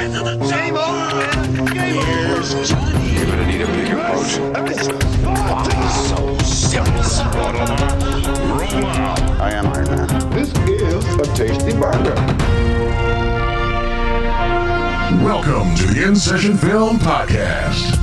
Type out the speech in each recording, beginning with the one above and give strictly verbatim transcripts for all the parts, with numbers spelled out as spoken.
man. Same old man. Game Here's Johnny. You're gonna need a big approach. Wow, so serious. Roll out. I am Iron Man. This is a tasty burger. Welcome to the In Session Film Podcast.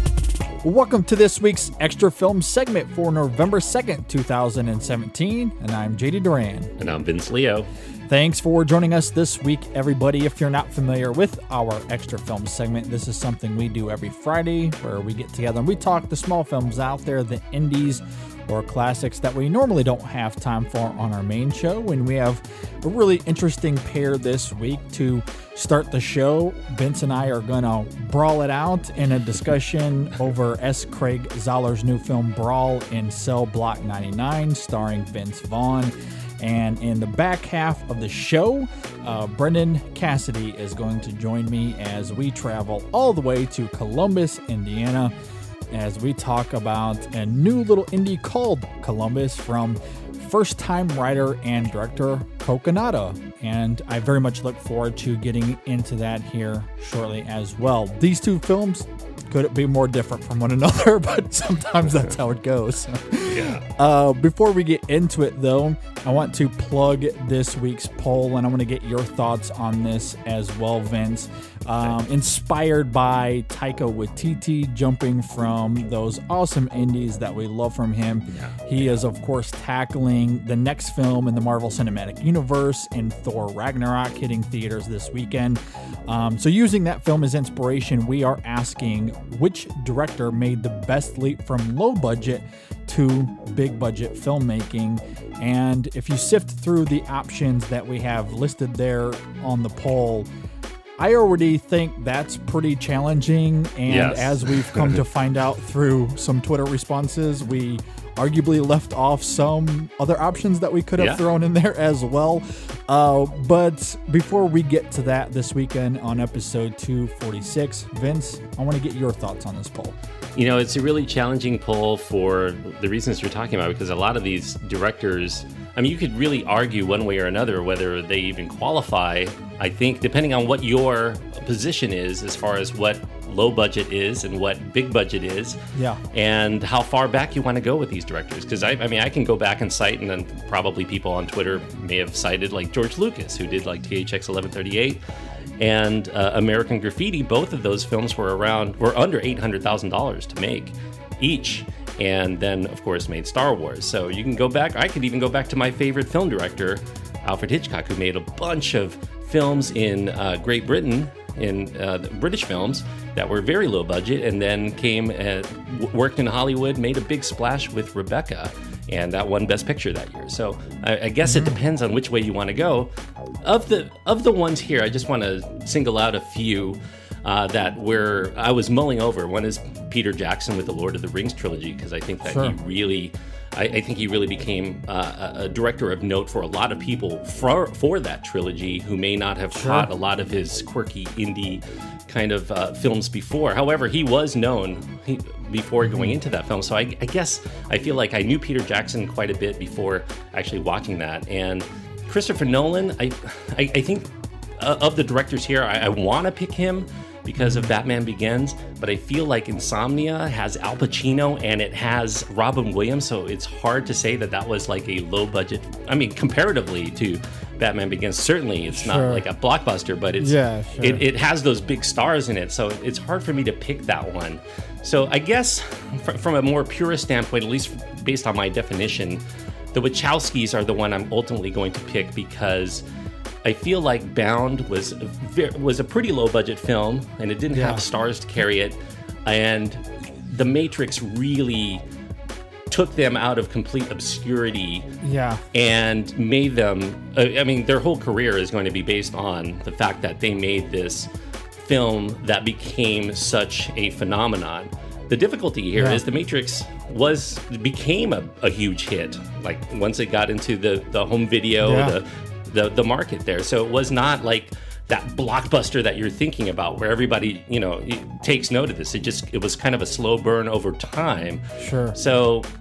Welcome to this week's Extra Film segment for November second, two thousand seventeen, and I'm J D Duran. And I'm Vince Leo. Thanks for joining us this week, everybody. If you're not familiar with our Extra Film segment, this is something we do every Friday where we get together and we talk the small films out there, the indies or classics that we normally don't have time for on our main show. And we have a really interesting pair this week to start the show. Vince and I are going to brawl it out in a discussion over S. Craig Zahler's new film Brawl in Cell Block ninety-nine, starring Vince Vaughn. And in the back half of the show, uh, Brendan Cassidy is going to join me as we travel all the way to Columbus, Indiana, as we talk about a new little indie called Columbus from first-time writer and director Coconata. And I very much look forward to getting into that here shortly as well. These two films couldn't be more different from one another, but sometimes that's how it goes. Yeah. Uh, before we get into it, though, I want to plug this week's poll, and I want to get your thoughts on this as well, Vince. Um, inspired by Taika Waititi, jumping from those awesome indies that we love from him. Yeah. He is, of course, tackling the next film in the Marvel Cinematic Universe in Thor Ragnarok, hitting theaters this weekend. Um, so using that film as inspiration, we are asking which director made the best leap from low budget to big budget filmmaking. And if you sift through the options that we have listed there on the poll, I already think that's pretty challenging. And yes. as we've come to find out through some Twitter responses, we arguably left off some other options that we could have yeah. thrown in there as well. Uh, but before we get to that this weekend on episode two forty-six, Vince, I want to get your thoughts on this poll. You know, it's a really challenging poll for the reasons you're talking about, because a lot of these directors, I mean, you could really argue one way or another whether they even qualify, I think, depending on what your position is as far as what low budget is and what big budget is. Yeah. And how far back you want to go with these directors. Because, I, I mean, I can go back and cite, and then probably people on Twitter may have cited, like, George Lucas, who did, like, T H X eleven thirty-eight. And uh, American Graffiti. Both of those films were around, were under eight hundred thousand dollars to make each. And then, of course, made Star Wars. So you can go back. I could even go back to my favorite film director, Alfred Hitchcock, who made a bunch of films in uh, Great Britain, in uh, British films that were very low budget, and then came and w- worked in Hollywood, made a big splash with Rebecca, and that won Best Picture that year. So I, I guess mm-hmm. it depends on which way you want to go. Of the of the ones here, I just want to single out a few uh, that where I was mulling over. One is Peter Jackson with the Lord of the Rings trilogy, because I think that sure. he really, I, I think he really became uh, a director of note for a lot of people for for that trilogy who may not have sure. caught a lot of his quirky indie kind of uh, films before. However, he was known he, before going into that film. So I, I guess I feel like I knew Peter Jackson quite a bit before actually watching that. And Christopher Nolan, I I, I think uh, of the directors here, I, I want to pick him because of Batman Begins, but I feel like Insomnia has Al Pacino and it has Robin Williams, so it's hard to say that that was like a low budget, I mean, comparatively to Batman Begins, certainly it's sure. not like a blockbuster, but it's yeah, sure. it, it has those big stars in it, so it's hard for me to pick that one. So I guess fr- from a more purist standpoint, at least based on my definition, the Wachowskis are the one I'm ultimately going to pick, because I feel like Bound was a, very, was a pretty low budget film, and it didn't yeah. have stars to carry it, and The Matrix really took them out of complete obscurity yeah. and made them, I mean, their whole career is going to be based on the fact that they made this film that became such a phenomenon. The difficulty here yeah. is The Matrix was became a, a huge hit, like once it got into the, the home video, yeah. the, the the market there. So it was not like that blockbuster that you're thinking about where everybody, you know, takes note of this. It just, it was kind of a slow burn over time. Sure. So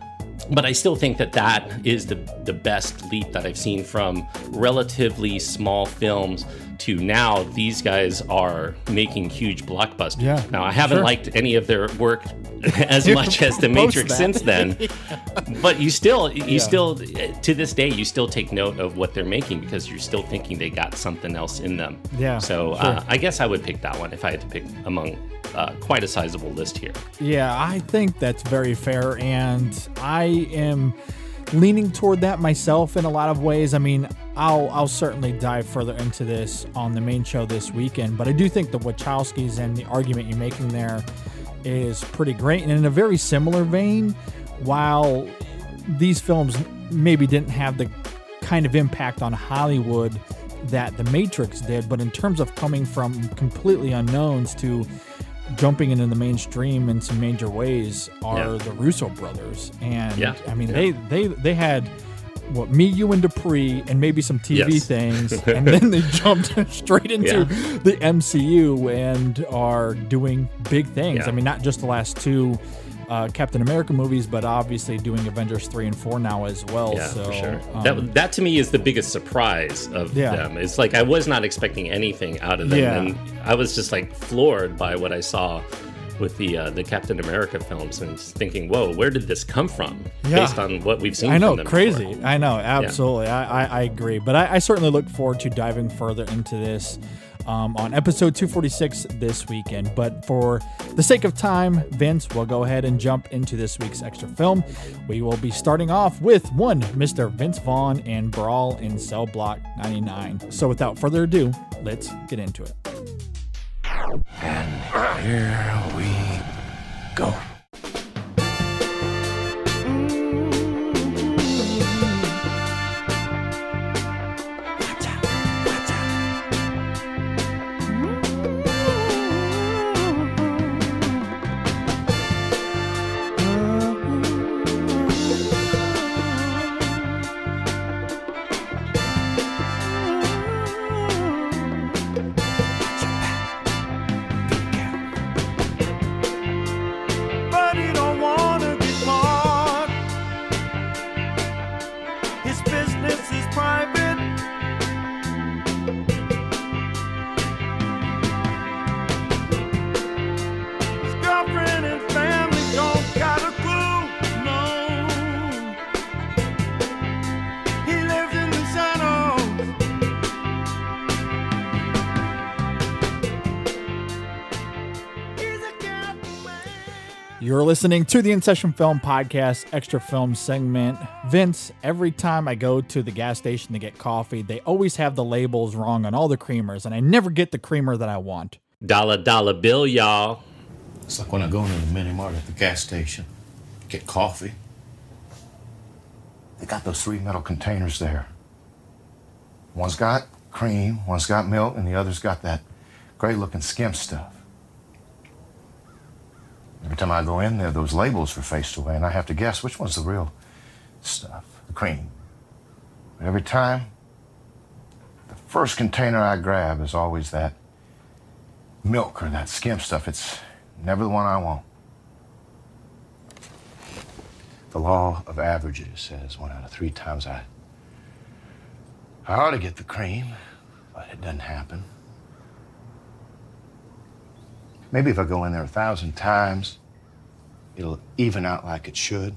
But I still think that that is the, the best leap that I've seen from relatively small films to now these guys are making huge blockbusters. Yeah, now, I haven't sure. liked any of their work as much as The Matrix that. since then. But you still, you Yeah. still, to this day, you still take note of what they're making because you're still thinking they got something else in them. Yeah, So sure. uh, I guess I would pick that one if I had to pick among uh, quite a sizable list here. Yeah, I think that's very fair, and I am leaning toward that myself in a lot of ways. I mean, I'll I'll certainly dive further into this on the main show this weekend, but I do think the Wachowskis and the argument you're making there is pretty great. And in a very similar vein, while these films maybe didn't have the kind of impact on Hollywood that The Matrix did, but in terms of coming from completely unknowns to jumping into the mainstream in some major ways are Yeah. the Russo brothers. And Yeah. I mean, Yeah. they, they, they had what, me, you, and Dupree, and maybe some T V Yes. things, and then they jumped straight into Yeah. the M C U and are doing big things. Yeah. I mean, not just the last two uh, Captain America movies, but obviously doing Avengers three and four now as well. Yeah, so, for sure. um, that that to me is the biggest surprise of Yeah. them. It's like I was not expecting anything out of them, Yeah. and I was just like floored by what I saw with the uh, the Captain America films, and just thinking, "Whoa, where did this come from?" Yeah. Based on what we've seen. I know, from them crazy. before. I know, absolutely. I, I, I agree. But I, I certainly look forward to diving further into this um, on episode two forty-six this weekend. But for the sake of time, Vince, we'll go ahead and jump into this week's extra film. We will be starting off with one Mister Vince Vaughn and Brawl in Cell Block ninety-nine. So without further ado, let's get into it. And here we go. But he don't wanna be caught. His business is private. His girlfriend and family don't got a clue. No, he lives in the shadows. He's a captain man. You're listening to the In Session Film Podcast Extra Film segment. Vince, every time I go to the gas station to get coffee, they always have the labels wrong on all the creamers, and I never get the creamer that I want. Dollar dollar bill, y'all. It's like when I go into the mini mart at the gas station, get coffee. They got those three metal containers there. One's got cream, one's got milk, and the other's got that gray-looking skim stuff. Every time I go in there, those labels are faced away, and I have to guess which one's the real stuff, the cream. But every time, the first container I grab is always that milk or that skim stuff. It's never the one I want. The law of averages says one out of three times I, I ought to get the cream, but it doesn't happen. Maybe if I go in there a thousand times, it'll even out like it should.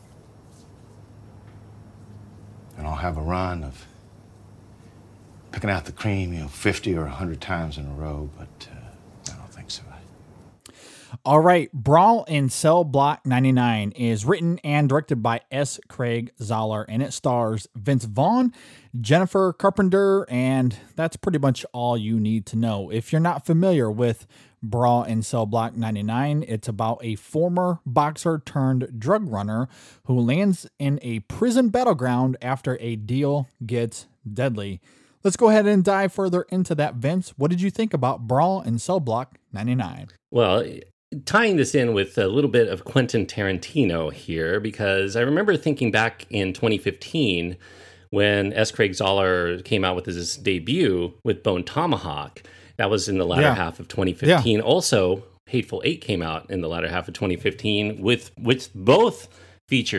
And I'll have a run of picking out the cream, you know, fifty or one hundred times in a row, but uh, I don't think so. All right, Brawl in Cell Block ninety-nine is written and directed by S. Craig Zoller, and it stars Vince Vaughn, Jennifer Carpenter, and that's pretty much all you need to know. If you're not familiar with Brawl in Cell Block ninety-nine, it's about a former boxer turned drug runner who lands in a prison battleground after a deal gets deadly. Let's go ahead and dive further into that, Vince. What did you think about Brawl in Cell Block ninety-nine? Well, tying this in with a little bit of Quentin Tarantino here, because I remember thinking back in twenty fifteen when S. Craig Zoller came out with his debut with Bone Tomahawk. That was in the latter Yeah. half of twenty fifteen. Yeah. Also, Hateful Eight came out in the latter half of twenty fifteen, with which both featured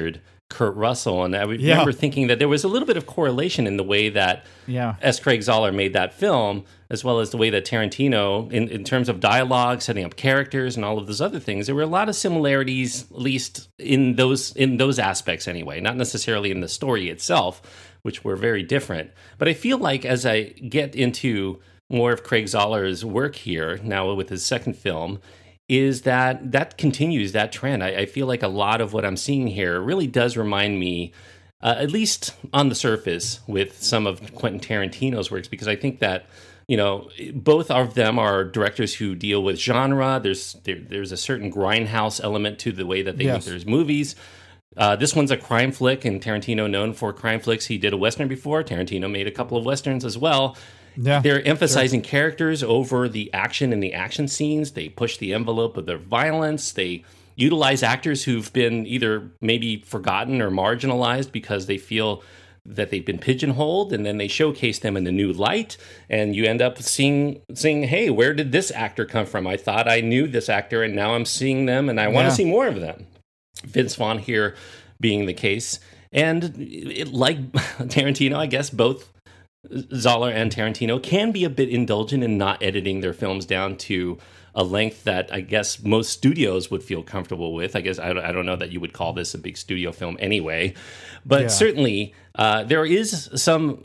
Kurt Russell. And I Yeah. remember thinking that there was a little bit of correlation in the way that Yeah. S. Craig Zoller made that film, as well as the way that Tarantino, in, in terms of dialogue, setting up characters, and all of those other things, there were a lot of similarities, at least in those in those aspects anyway, not necessarily in the story itself, which were very different. But I feel like as I get into more of Craig Zoller's work here, now with his second film, is that that continues that trend. I, I feel like a lot of what I'm seeing here really does remind me, uh, at least on the surface, with some of Quentin Tarantino's works, because I think that, you know, both of them are directors who deal with genre. There's there, there's a certain grindhouse element to the way that they Yes. make their movies. Uh, this one's a crime flick, and Tarantino, known for crime flicks. He did a Western before. Tarantino made a couple of Westerns as well. Yeah, They're emphasizing characters over the action in the action scenes. They push the envelope of their violence. They utilize actors who've been either maybe forgotten or marginalized because they feel that they've been pigeonholed, and then they showcase them in a new light, and you end up seeing, seeing, hey, where did this actor come from? I thought I knew this actor, and now I'm seeing them, and I want Yeah. to see more of them. Vince Vaughn here being the case. And it, like Tarantino, I guess both Zoller and Tarantino can be a bit indulgent in not editing their films down to a length that I guess most studios would feel comfortable with. I guess I don't, I don't know that you would call this a big studio film anyway, but Yeah. certainly uh, there is some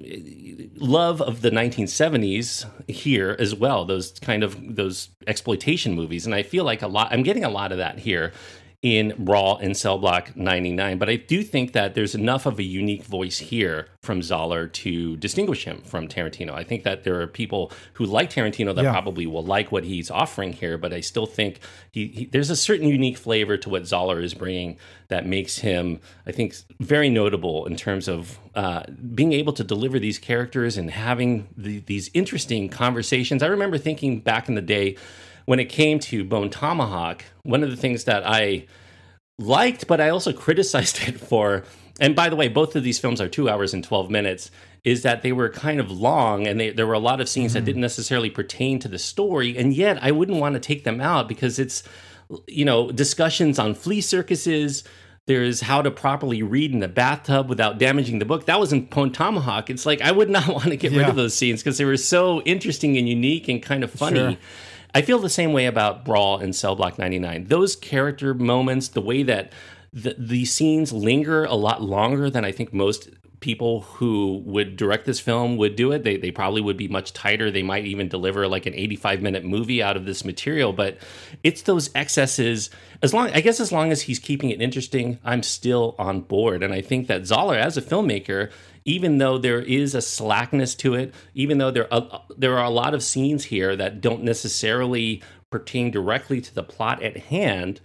love of the nineteen seventies here as well. Those kind of those exploitation movies, and I feel like a lot. I'm getting a lot of that here in Brawl and Cell Block ninety-nine. But I do think that there's enough of a unique voice here from Zoller to distinguish him from Tarantino. I think that there are people who like Tarantino that Yeah. probably will like what he's offering here, but I still think he, he, there's a certain unique flavor to what Zoller is bringing that makes him, I think, very notable in terms of uh, being able to deliver these characters and having the, these interesting conversations. I remember thinking back in the day, when it came to Bone Tomahawk, one of the things that I liked, but I also criticized it for, and by the way, both of these films are two hours and twelve minutes, is that they were kind of long, and they, there were a lot of scenes that didn't necessarily pertain to the story, and yet I wouldn't want to take them out because it's, you know, discussions on flea circuses. There's how to properly read in the bathtub without damaging the book. That was in Bone Tomahawk. It's like I would not want to get rid Yeah. of those scenes because they were so interesting and unique and kind of funny. Sure. I feel the same way about Brawl and Cell Block ninety-nine. Those character moments, the way that the, the scenes linger a lot longer than I think most people who would direct this film would do it. They, they probably would be much tighter. They might even deliver like an eighty-five minute movie out of this material, but it's those excesses. As long, I guess as long as he's keeping it interesting, I'm still on board. And I think that Zoller, as a filmmaker, even though there is a slackness to it, even though there are, there are a lot of scenes here that don't necessarily pertain directly to the plot at hand,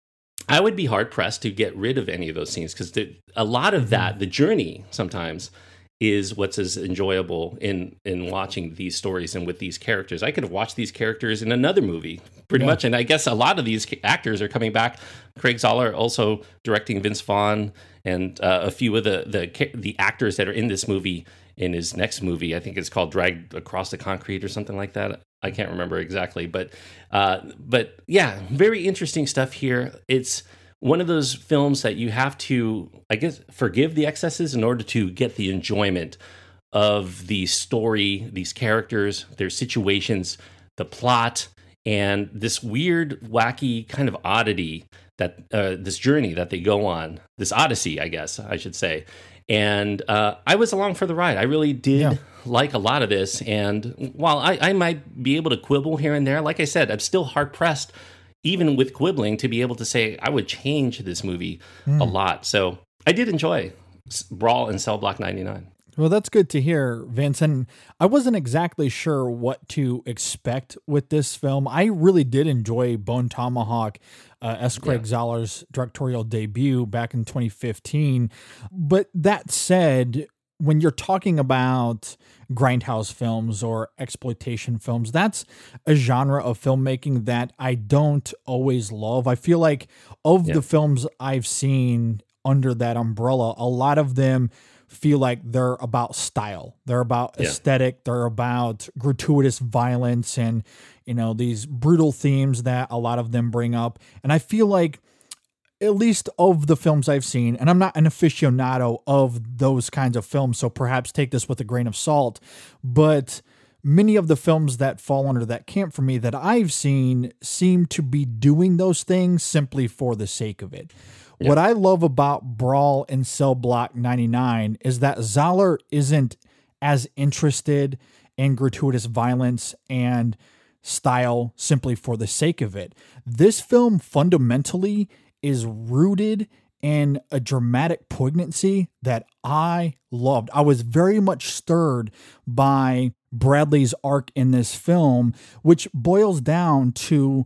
I would be hard-pressed to get rid of any of those scenes because a lot of that, the journey sometimes, is what's as enjoyable in in watching these stories and with these characters. I could have watched these characters in another movie, pretty Yeah. much, and I guess a lot of these actors are coming back. Craig Zoller also directing Vince Vaughn, and uh, a few of the, the the actors that are in this movie in his next movie. I think it's called Dragged Across the Concrete or something like that. I can't remember exactly, but uh, but yeah, very interesting stuff here. It's one of those films that you have to, I guess, forgive the excesses in order to get the enjoyment of the story, these characters, their situations, the plot, and this weird, wacky kind of oddity that uh, this journey that they go on, this odyssey, I guess I should say. And uh, I was along for the ride. I really did Yeah. like a lot of this. And while I, I might be able to quibble here and there, like I said, I'm still hard pressed, even with quibbling, to be able to say I would change this movie a lot. So I did enjoy Brawl and Cell Block ninety-nine. Well, that's good to hear, Vince. And I wasn't exactly sure what to expect with this film. I really did enjoy Bone Tomahawk, uh, S. Craig Yeah. Zoller's directorial debut back in twenty fifteen. But that said, when you're talking about grindhouse films or exploitation films, that's a genre of filmmaking that I don't always love. I feel like of Yeah. the films I've seen under that umbrella, a lot of them feel like they're about style. They're about Yeah. aesthetic. They're about gratuitous violence and, you know, these brutal themes that a lot of them bring up. And I feel like at least of the films I've seen, and I'm not an aficionado of those kinds of films, so perhaps take this with a grain of salt, but many of the films that fall under that camp for me that I've seen seem to be doing those things simply for the sake of it. Yeah. What I love about Brawl in Cell Block ninety-nine is that Zahler isn't as interested in gratuitous violence and style simply for the sake of it. This film fundamentally is rooted in a dramatic poignancy that I loved. I was very much stirred by Bradley's arc in this film, which boils down to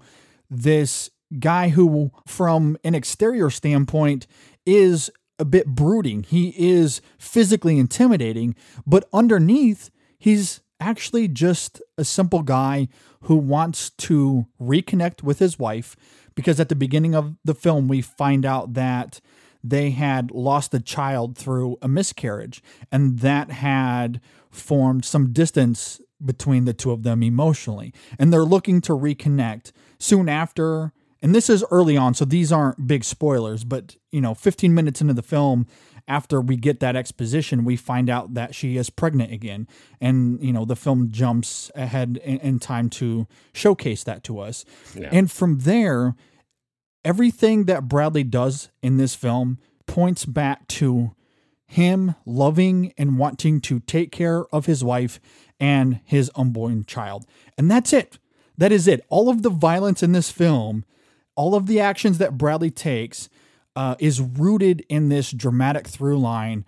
this guy who, from an exterior standpoint, is a bit brooding. He is physically intimidating, but underneath, he's actually just a simple guy who wants to reconnect with his wife, because at the beginning of the film, we find out that they had lost a child through a miscarriage, and that had formed some distance between the two of them emotionally, and they're looking to reconnect. Soon after, and this is early on, so these aren't big spoilers, but, you know, fifteen minutes into the film, after we get that exposition, we find out that she is pregnant again. And, you know, the film jumps ahead in, in time to showcase that to us. Yeah. And from there, everything that Bradley does in this film points back to him loving and wanting to take care of his wife and his unborn child. And that's it. That is it. All of the violence in this film, all of the actions that Bradley takes, uh, is rooted in this dramatic through line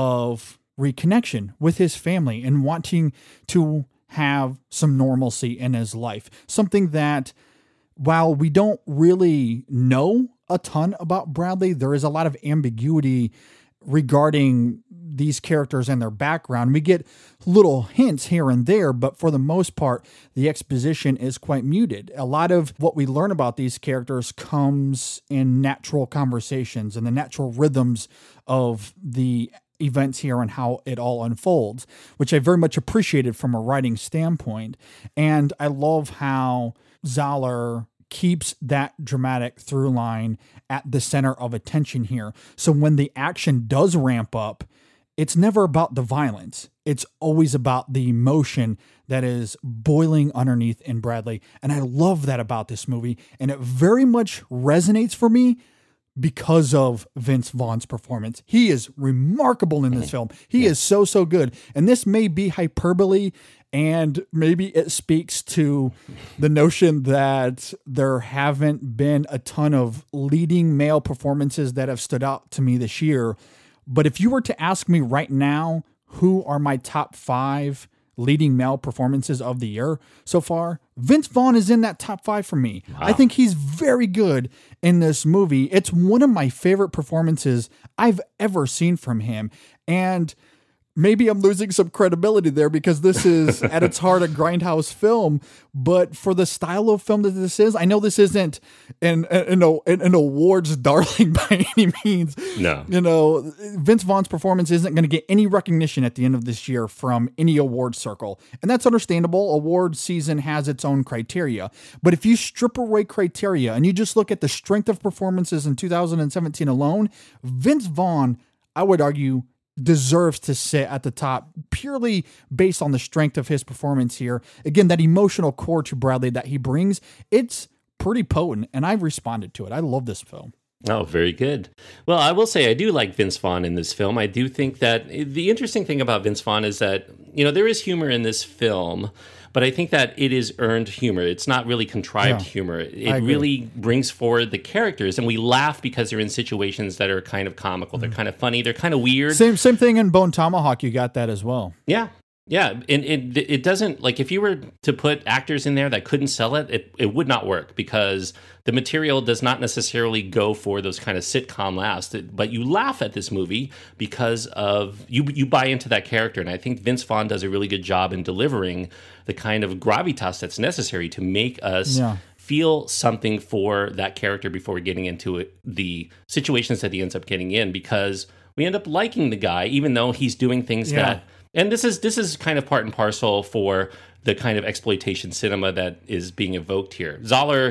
of reconnection with his family and wanting to have some normalcy in his life. Something that, while we don't really know a ton about Bradley, there is a lot of ambiguity regarding these characters and their background. We get little hints here and there, but for the most part, the exposition is quite muted. A lot of what we learn about these characters comes in natural conversations and the natural rhythms of the events here and how it all unfolds, which I very much appreciated from a writing standpoint. And I love how Zahler keeps that dramatic through line at the center of attention here. So when the action does ramp up, it's never about the violence. It's always about the emotion that is boiling underneath in Bradley. And I love that about this movie. And it very much resonates for me because of Vince Vaughn's performance. He is remarkable in this film. He yeah. is so, so good. And this may be hyperbole, and maybe it speaks to the notion that there haven't been a ton of leading male performances that have stood out to me this year. But if you were to ask me right now, who are my top five leading male performances of the year so far, Vince Vaughn is in that top five for me. Wow. I think he's very good in this movie. It's one of my favorite performances I've ever seen from him. And maybe I'm losing some credibility there because this is at its heart a grindhouse film, but for the style of film that this is, I know this isn't an an, an, an awards darling by any means. No. You know, Vince Vaughn's performance isn't going to get any recognition at the end of this year from any award circle. And that's understandable. Award season has its own criteria. But if you strip away criteria and you just look at the strength of performances in two thousand seventeen alone, Vince Vaughn, I would argue, deserves to sit at the top purely based on the strength of his performance here. Again, that emotional core to Bradley that he brings, it's pretty potent, and I've responded to it. I love this film. Oh, very good. Well, I will say I do like Vince Vaughn in this film. I do think that the interesting thing about Vince Vaughn is that, you know, there is humor in this film, but I think that it is earned humor. It's not really contrived yeah, humor. It really brings forward the characters, and we laugh because they're in situations that are kind of comical. They're kind of funny. They're kind of weird. Same same thing in Bone Tomahawk. You got that as well. Yeah. Yeah, and it it doesn't, like, if you were to put actors in there that couldn't sell it, it, it would not work because the material does not necessarily go for those kind of sitcom laughs. But you laugh at this movie because of, you you buy into that character. And I think Vince Vaughn does a really good job in delivering the kind of gravitas that's necessary to make us yeah. feel something for that character before we're getting into it, the situations that he ends up getting in, because we end up liking the guy, even though he's doing things yeah. that... And this is this is kind of part and parcel for the kind of exploitation cinema that is being evoked here. Zahler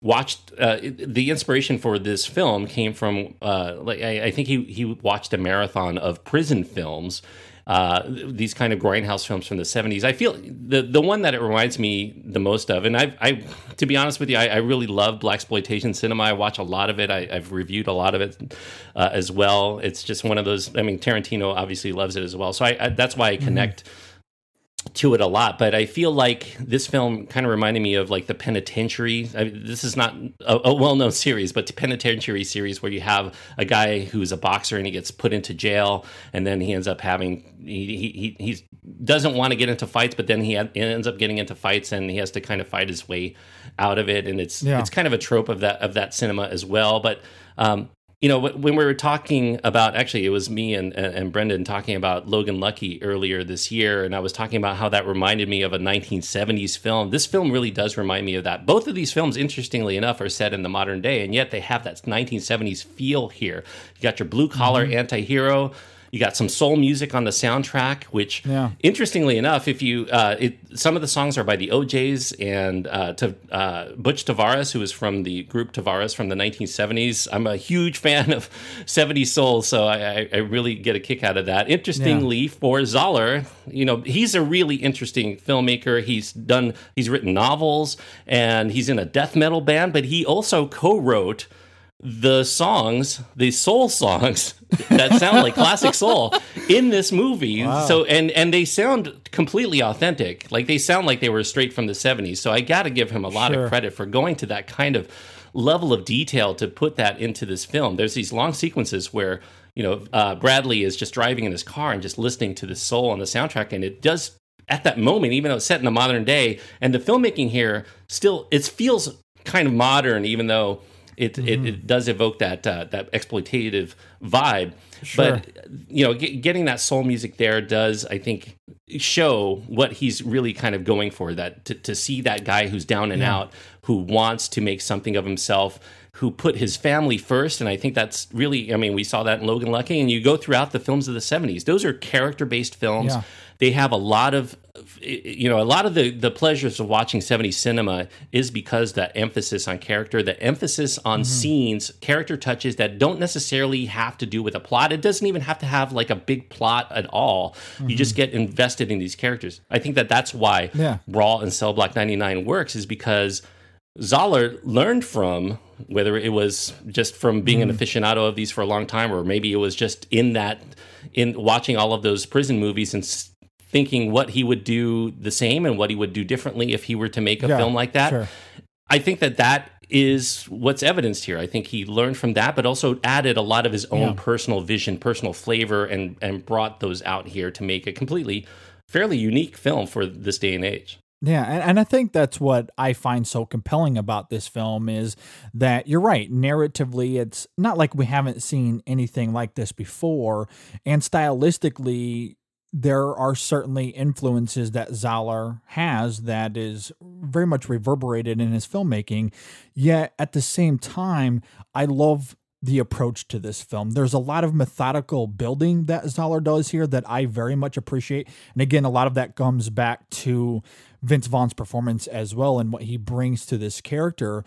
watched uh, the inspiration for this film came from uh, like I, I think he he watched a marathon of prison films, uh, these kind of grindhouse films from the seventies. I feel the the one that it reminds me the most of, and I I to be honest with you, I, I really love blaxploitation cinema. I watch a lot of it. I, I've reviewed a lot of it uh, as well. It's just one of those. I mean, Tarantino obviously loves it as well, so I, I that's why I connect. Mm-hmm. to it a lot, but I feel like this film kind of reminded me of like the Penitentiary. I mean, this is not a, a well-known series, but the Penitentiary series where you have a guy who's a boxer and he gets put into jail, and then he ends up having he he he doesn't want to get into fights, but then he, had, he ends up getting into fights, and he has to kind of fight his way out of it. And it's yeah. it's kind of a trope of that of that cinema as well. But um, you know, when we were talking about, actually, it was me and, and Brendan talking about Logan Lucky earlier this year, and I was talking about how that reminded me of a nineteen seventies film. This film really does remind me of that. Both of these films, interestingly enough, are set in the modern day, and yet they have that nineteen seventies feel here. You got your blue-collar mm-hmm. anti-hero. You got some soul music on the soundtrack, which, yeah. interestingly enough, if you uh, it, some of the songs are by the O Js and uh, to, uh, Butch Tavares, who is from the group Tavares from the nineteen seventies. I'm a huge fan of seventies soul, so I, I really get a kick out of that. Interestingly, yeah. for Zahler, you know, he's a really interesting filmmaker. He's done, he's written novels, and he's in a death metal band, but he also co-wrote the songs, the soul songs that sound like classic soul in this movie. Wow. So and and they sound completely authentic. Like they sound like they were straight from the seventies. So I got to give him a lot sure. of credit for going to that kind of level of detail to put that into this film. There's these long sequences where, you know, uh, Bradley is just driving in his car and just listening to the soul on the soundtrack, and it does at that moment, even though it's set in the modern day, and the filmmaking here still it feels kind of modern, even though It, mm-hmm. it it does evoke that uh, that exploitative vibe, sure. but you know, get, getting that soul music there does, I think, show what he's really kind of going for. That to, to see that guy who's down and yeah. out, who wants to make something of himself, who put his family first, and I think that's really, I mean, we saw that in Logan Lucky, and you go throughout the films of the seventies. Those are character-based films. Yeah. They have a lot of, you know, a lot of the, the pleasures of watching seventies cinema is because that emphasis on character, the emphasis on mm-hmm. scenes, character touches that don't necessarily have to do with a plot. It doesn't even have to have like a big plot at all. Mm-hmm. You just get invested in these characters. I think that that's why yeah. Raw and Cell Block ninety-nine works, is because Zahler learned from, whether it was just from being mm. an aficionado of these for a long time, or maybe it was just in that, in watching all of those prison movies and thinking what he would do the same and what he would do differently if he were to make a yeah, film like that. Sure. I think that that is what's evidenced here. I think he learned from that, but also added a lot of his own yeah. personal vision, personal flavor, and and brought those out here to make a completely, fairly unique film for this day and age. Yeah, and, and I think that's what I find so compelling about this film, is that you're right, narratively, it's not like we haven't seen anything like this before, and stylistically, there are certainly influences that Zahler has that is very much reverberated in his filmmaking, yet at the same time, I love the approach to this film. There's a lot of methodical building that Zahler does here that I very much appreciate, and again, a lot of that comes back to Vince Vaughn's performance as well and what he brings to this character.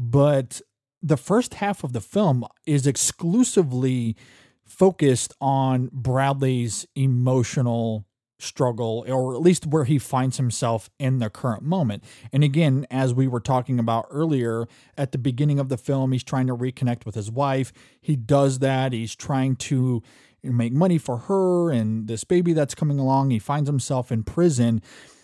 But the first half of the film is exclusively focused on Bradley's emotional struggle, or at least where he finds himself in the current moment. And again, as we were talking about earlier, at the beginning of the film, he's trying to reconnect with his wife. He does that. He's trying to make money for her and this baby that's coming along. He finds himself in prison.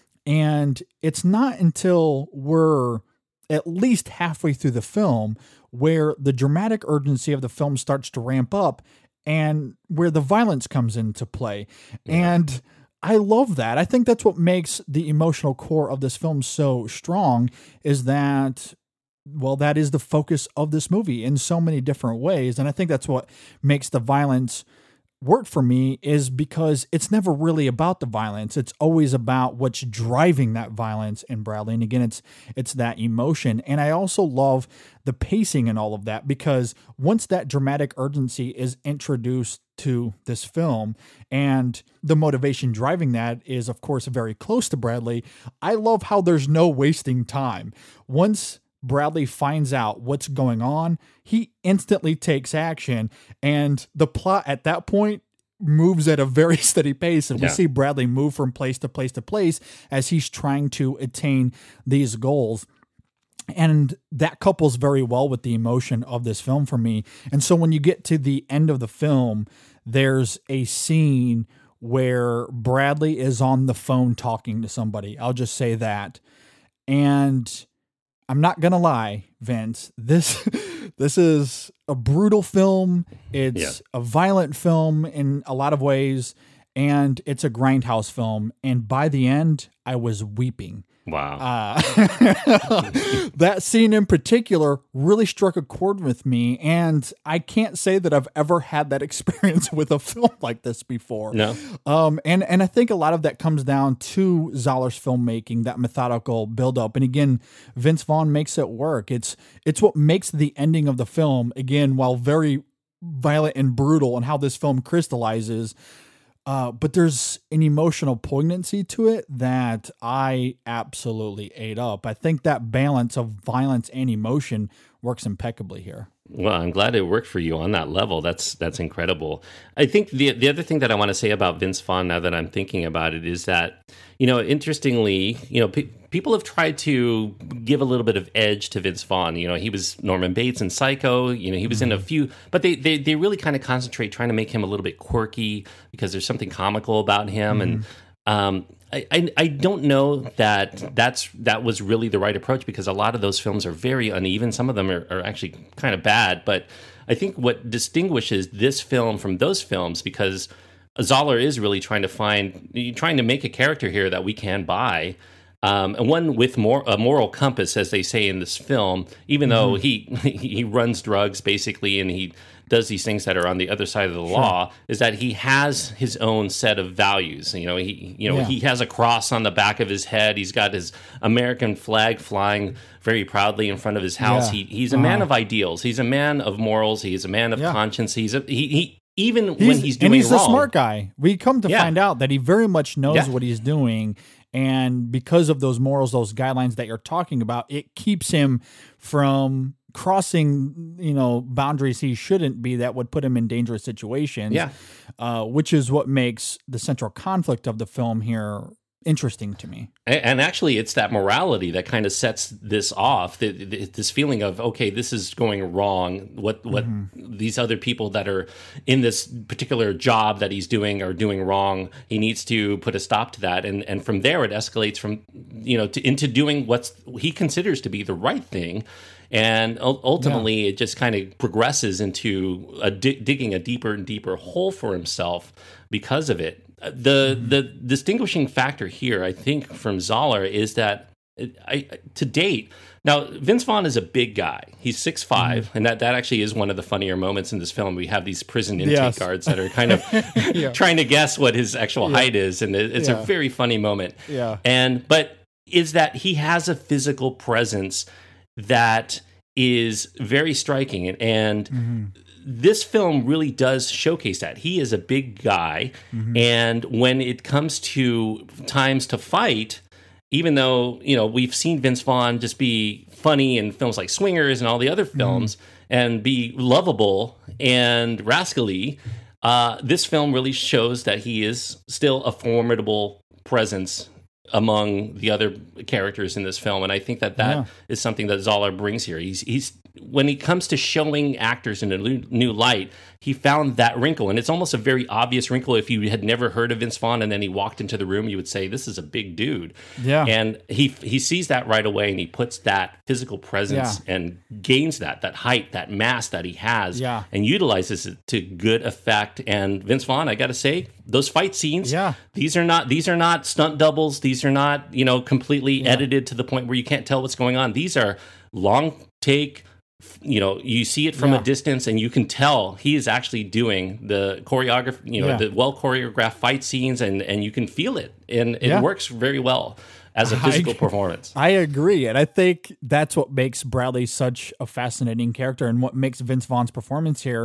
And it's not until we're at least halfway through the film where the dramatic urgency of the film starts to ramp up and where the violence comes into play. Yeah. And I love that. I think that's what makes the emotional core of this film so strong, is that, well, that is the focus of this movie in so many different ways. And I think that's what makes the violence work for me, is because it's never really about the violence. It's always about what's driving that violence in Bradley. And again, it's it's that emotion. And I also love the pacing and all of that, because once that dramatic urgency is introduced to this film and the motivation driving that is, of course, very close to Bradley, I love how there's no wasting time. Once Bradley finds out what's going on, he instantly takes action, and the plot at that point moves at a very steady pace, and we Yeah. see Bradley move from place to place to place as he's trying to attain these goals. And that couples very well with the emotion of this film for me. And so when you get to the end of the film, there's a scene where Bradley is on the phone talking to somebody. I'll just say that. And I'm not going to lie, Vince, this this is a brutal film. It's Yeah. a violent film in a lot of ways, and it's a grindhouse film. And by the end, I was weeping. Wow. Uh, that scene in particular really struck a chord with me, and I can't say that I've ever had that experience with a film like this before. No. Um, and, and I think a lot of that comes down to Zoller's filmmaking, that methodical buildup. And again, Vince Vaughn makes it work. It's, it's what makes the ending of the film, again, while very violent and brutal, and how this film crystallizes, Uh, but there's an emotional poignancy to it that I absolutely ate up. I think that balance of violence and emotion works impeccably here. Well, I'm glad it worked for you on that level. That's that's incredible. I think the the other thing that I want to say about Vince Vaughn, now that I'm thinking about it, is that, you know, interestingly, you know, pe- people have tried to give a little bit of edge to Vince Vaughn. You know, he was Norman Bates in Psycho. You know, he was mm-hmm. in a few, but they, they they really kind of concentrate trying to make him a little bit quirky because there's something comical about him. Mm-hmm. And um, I, I I don't know that that's that was really the right approach, because a lot of those films are very uneven. Some of them are, are actually kind of bad. But I think what distinguishes this film from those films, because Zoller is really trying to find, trying to make a character here that we can buy, um, and one with more a moral compass, as they say in this film. Even mm-hmm. though he he runs drugs basically, and he does these things that are on the other side of the sure. law, is that he has his own set of values. You know, he you know yeah. he has a cross on the back of his head. He's got his American flag flying very proudly in front of his house. Yeah. He he's a uh-huh. man of ideals. He's a man of morals. He's a man of yeah. conscience. He's a he. he Even he's, when he's doing and he's wrong. a smart guy. We come to Yeah. find out that he very much knows Yeah. what he's doing, and because of those morals, those guidelines that you're talking about, it keeps him from crossing, you know, boundaries he shouldn't be that would put him in dangerous situations. Yeah. Uh, which is what makes the central conflict of the film here interesting to me. And actually, it's that morality that kind of sets this off. The, the, this feeling of, okay, this is going wrong. What what mm-hmm. these other people that are in this particular job that he's doing are doing wrong. He needs to put a stop to that. And and from there, it escalates from, you know, to, into doing what's he considers to be the right thing. And ultimately, yeah. it just kind of progresses into a di- digging a deeper and deeper hole for himself because of it. The mm-hmm. the distinguishing factor here, I think, from Zoller is that it, I, to date, now Vince Vaughn is a big guy. He's six foot five, mm-hmm. and that, that actually is one of the funnier moments in this film. We have these prison intake yes. guards that are kind of yeah. trying to guess what his actual yeah. height is, and it, it's yeah. a very funny moment. Yeah, and but is that he has a physical presence that is very striking, and, and mm-hmm. this film really does showcase that. He is a big guy, mm-hmm. and when it comes to times to fight, even though, you know, we've seen Vince Vaughn just be funny in films like Swingers and all the other films, mm-hmm. and be lovable and rascally, uh, this film really shows that he is still a formidable presence among the other characters in this film. And I think that that yeah. is something that Zoller brings here. He's he's when it comes to showing actors in a new light, he found that wrinkle. And it's almost a very obvious wrinkle. If you had never heard of Vince Vaughn and then he walked into the room, you would say, this is a big dude. Yeah. And he he sees that right away, and he puts that physical presence yeah. and gains that, that height, that mass that he has, yeah. and utilizes it to good effect. And Vince Vaughn, I got to say, those fight scenes, yeah. these are not these are not stunt doubles. These are not, you know, completely yeah. edited to the point where you can't tell what's going on. These are long take. You know, you see it from yeah. a distance, and you can tell he is actually doing the choreography, you know, yeah. the well choreographed fight scenes, and, and you can feel it, and it yeah. works works very well as a physical I, performance. I agree, and I think that's what makes Bradley such a fascinating character, and what makes Vince Vaughn's performance here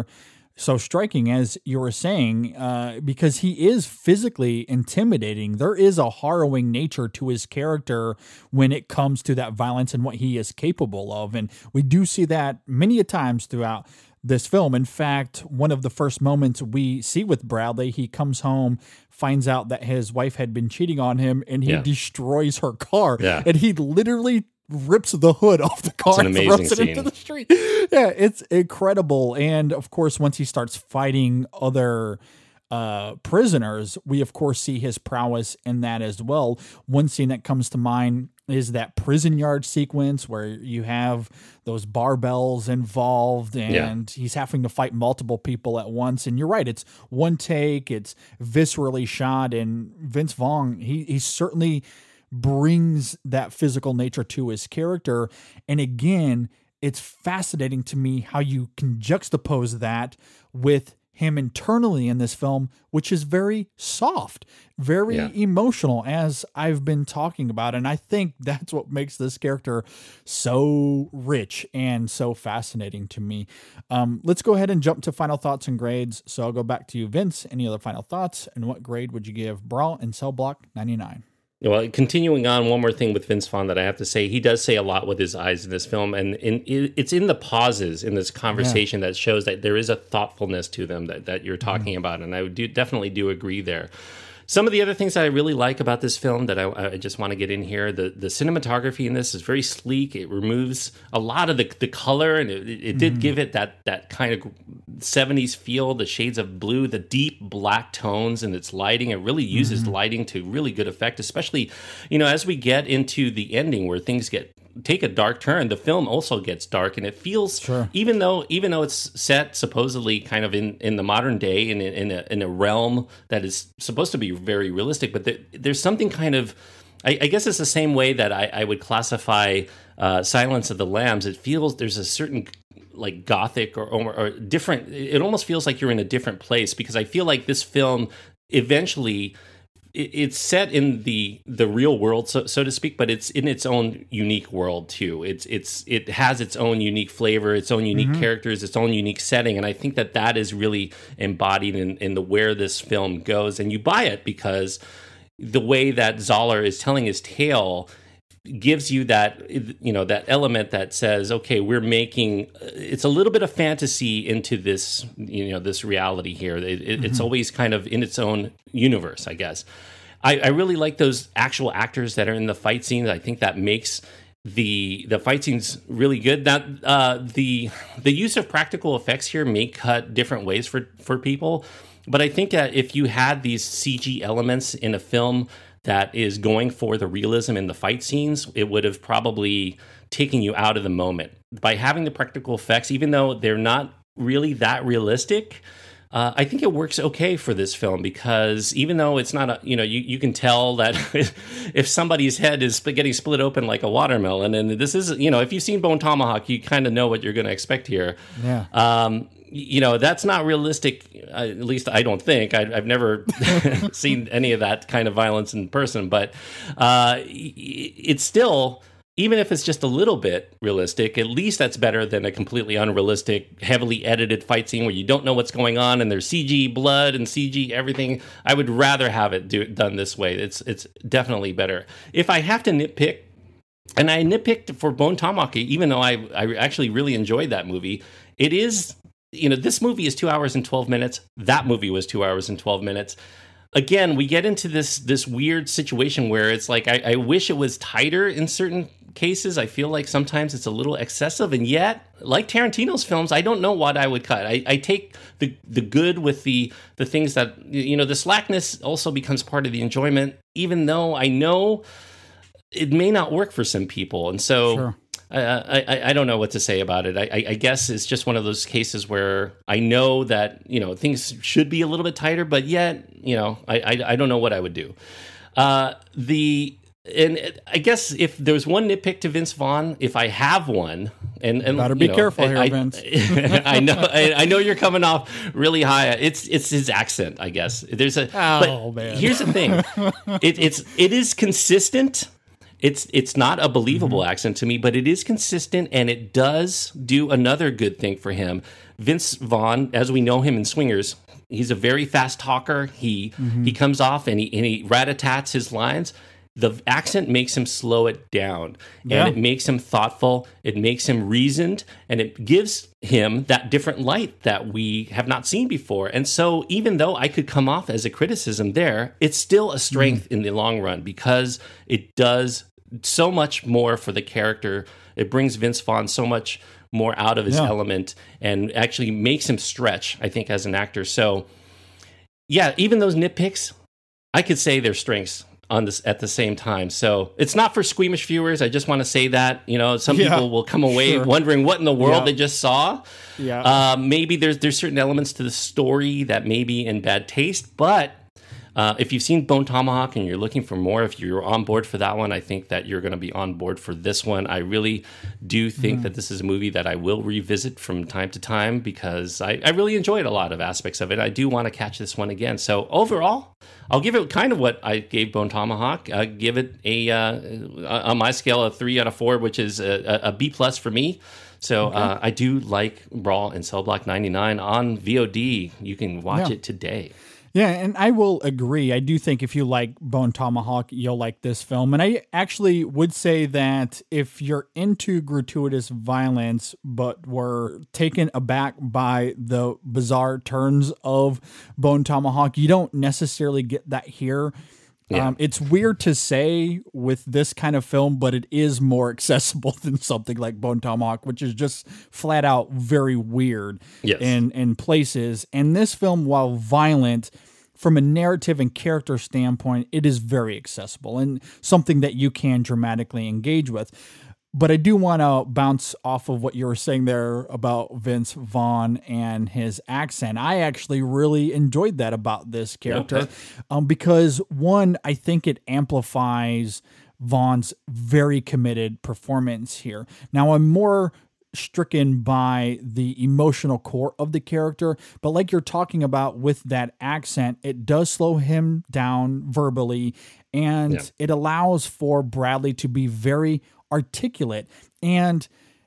so striking, as you were saying, uh, because he is physically intimidating. There is a harrowing nature to his character when it comes to that violence and what he is capable of. And we do see that many a times throughout this film. In fact, one of the first moments we see with Bradley, he comes home, finds out that his wife had been cheating on him, and he yeah. destroys her car. Yeah. And he literally rips the hood off the car and throws it scene. into the street. Yeah, it's incredible. And of course, once he starts fighting other uh, prisoners, we of course see his prowess in that as well. One scene that comes to mind is that prison yard sequence where you have those barbells involved and yeah. he's having to fight multiple people at once. And you're right, it's one take, it's viscerally shot, and Vince Vaughn, he he certainly brings that physical nature to his character. And again, it's fascinating to me how you can juxtapose that with him internally in this film, which is very soft, very yeah. emotional, as I've been talking about. And I think that's what makes this character so rich and so fascinating to me. Um, let's go ahead and jump to final thoughts and grades. So I'll go back to you, Vince. Any other final thoughts? And what grade would you give Brawl in Cell Block ninety-nine? Well, continuing on, one more thing with Vince Vaughn that I have to say, he does say a lot with his eyes in this film, and in, it's in the pauses in this conversation yeah. that shows that there is a thoughtfulness to them that, that you're talking mm-hmm. about, and I do, definitely do agree there. Some of the other things that I really like about this film that I, I just want to get in here, the, the cinematography in this is very sleek. It removes a lot of the, the color, and it, it did mm. give it that that kind of seventies feel, the shades of blue, the deep black tones in its lighting. It really uses mm. lighting to really good effect, especially, you know, as we get into the ending where things get take a dark turn, the film also gets dark, and it feels sure. even though even though it's set supposedly kind of in, in the modern day in in a, in a realm that is supposed to be very realistic, but there, there's something kind of I, I guess it's the same way that I, I would classify uh, Silence of the Lambs. It feels there's a certain like gothic or, or, or different. It almost feels like you're in a different place, because I feel like this film eventually. It's set in the the real world, so, so to speak, but it's in its own unique world too. It's it's it has its own unique flavor, its own unique mm-hmm. characters, its own unique setting, and I think that that is really embodied in, in the where this film goes. And you buy it because the way that Zoller is telling his tale gives you that, you know, that element that says, okay, we're making it's a little bit of fantasy into this, you know, this reality here. It, it, mm-hmm. It's always kind of in its own universe, I guess. I, I really like those actual actors that are in the fight scenes. I think that makes the the fight scenes really good. That uh, the the use of practical effects here may cut different ways for for people, but I think that if you had these C G elements in a film that is going for the realism in the fight scenes, it would have probably taken you out of the moment. By having the practical effects, even though they're not really that realistic, uh, I think it works okay for this film, because even though it's not a, you know, you, you can tell that if somebody's head is getting split open like a watermelon, and this is, you know, if you've seen Bone Tomahawk, you kind of know what you're going to expect here. Yeah. Um, you know, that's not realistic, uh, at least I don't think. I, I've never seen any of that kind of violence in person, but uh, it's still, even if it's just a little bit realistic, at least that's better than a completely unrealistic, heavily edited fight scene where you don't know what's going on and there's C G blood and C G everything. I would rather have it do, done this way. It's, it's definitely better. If I have to nitpick, and I nitpicked for Bone Tomahawk, even though I, I actually really enjoyed that movie, it is... You know, this movie is two hours and twelve minutes. That movie was two hours and twelve minutes. Again, we get into this this weird situation where it's like, I, I wish it was tighter in certain cases. I feel like sometimes it's a little excessive. And yet, like Tarantino's films, I don't know what I would cut. I, I take the the good with the the things that, you know, the slackness also becomes part of the enjoyment, even though I know it may not work for some people. And so... Sure. I, I I don't know what to say about it. I, I guess it's just one of those cases where I know that, you know, things should be a little bit tighter, but yet, you know, I I, I don't know what I would do. Uh, the and I guess if there's one nitpick to Vince Vaughn, if I have one, and and better be you know, careful I, here, I, Vince. I know I, I know you're coming off really high. It's it's his accent, I guess. There's a oh but man. Here's the thing. it, it's it is consistent. It's it's not a believable mm-hmm. accent to me, but it is consistent, and it does do another good thing for him. Vince Vaughn, as we know him in Swingers, he's a very fast talker. He mm-hmm. he comes off and he, and he rat-a-tats his lines. The accent makes him slow it down, yeah. and it makes him thoughtful. It makes him reasoned, and it gives him that different light that we have not seen before. And so even though I could come off as a criticism there, it's still a strength mm. in the long run because it does so much more for the character. It brings Vince Vaughn so much more out of his yeah. element and actually makes him stretch, I think, as an actor. So yeah, even those nitpicks, I could say they're strengths on this at the same time. So it's not for squeamish viewers. I just want to say that, you know, some yeah, people will come away sure. wondering what in the world yeah. they just saw. Yeah. Uh, maybe there's there's certain elements to the story that may be in bad taste, but uh, if you've seen Bone Tomahawk and you're looking for more, if you're on board for that one, I think that you're going to be on board for this one. I really do think mm. that this is a movie that I will revisit from time to time because I, I really enjoyed a lot of aspects of it. I do want to catch this one again. So overall, I'll give it kind of what I gave Bone Tomahawk. I give it a uh, on my scale a three out of four, which is a, a B plus for me. So okay. uh, I do like Brawl in Cell Block ninety-nine on V O D. You can watch yeah. it today. Yeah, and I will agree. I do think if you like Bone Tomahawk, you'll like this film. And I actually would say that if you're into gratuitous violence, but were taken aback by the bizarre turns of Bone Tomahawk, you don't necessarily get that here. Yeah. Um, it's weird to say with this kind of film, but it is more accessible than something like Bone Tomahawk, which is just flat out very weird yes. in, in places. And this film, while violent, from a narrative and character standpoint, it is very accessible and something that you can dramatically engage with. But I do want to bounce off of what you were saying there about Vince Vaughn and his accent. I actually really enjoyed that about this character okay. um, because, one, I think it amplifies Vaughn's very committed performance here. Now, I'm more stricken by the emotional core of the character, but like you're talking about with that accent, it does slow him down verbally, and yeah. it allows for Bradley to be very articulate. And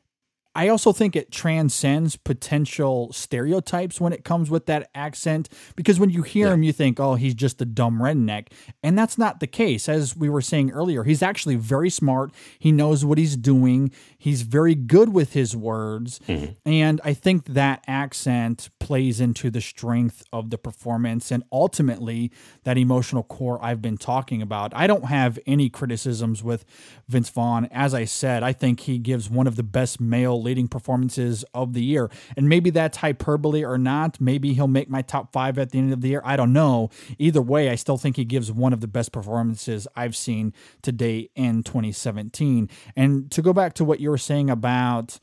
I also think it transcends potential stereotypes when it comes with that accent, because when you hear yeah. him, you think, oh, he's just a dumb redneck. And that's not the case. As we were saying earlier, he's actually very smart. He knows what he's doing. He's very good with his words. Mm-hmm. And I think that accent plays into the strength of the performance and ultimately that emotional core I've been talking about. I don't have any criticisms with Vince Vaughn. As I said, I think he gives one of the best male leading performances of the year. And maybe that's hyperbole or not. Maybe he'll make my top five at the end of the year. I don't know. Either way, I still think he gives one of the best performances I've seen to date in twenty seventeen. And to go back to what you were saying about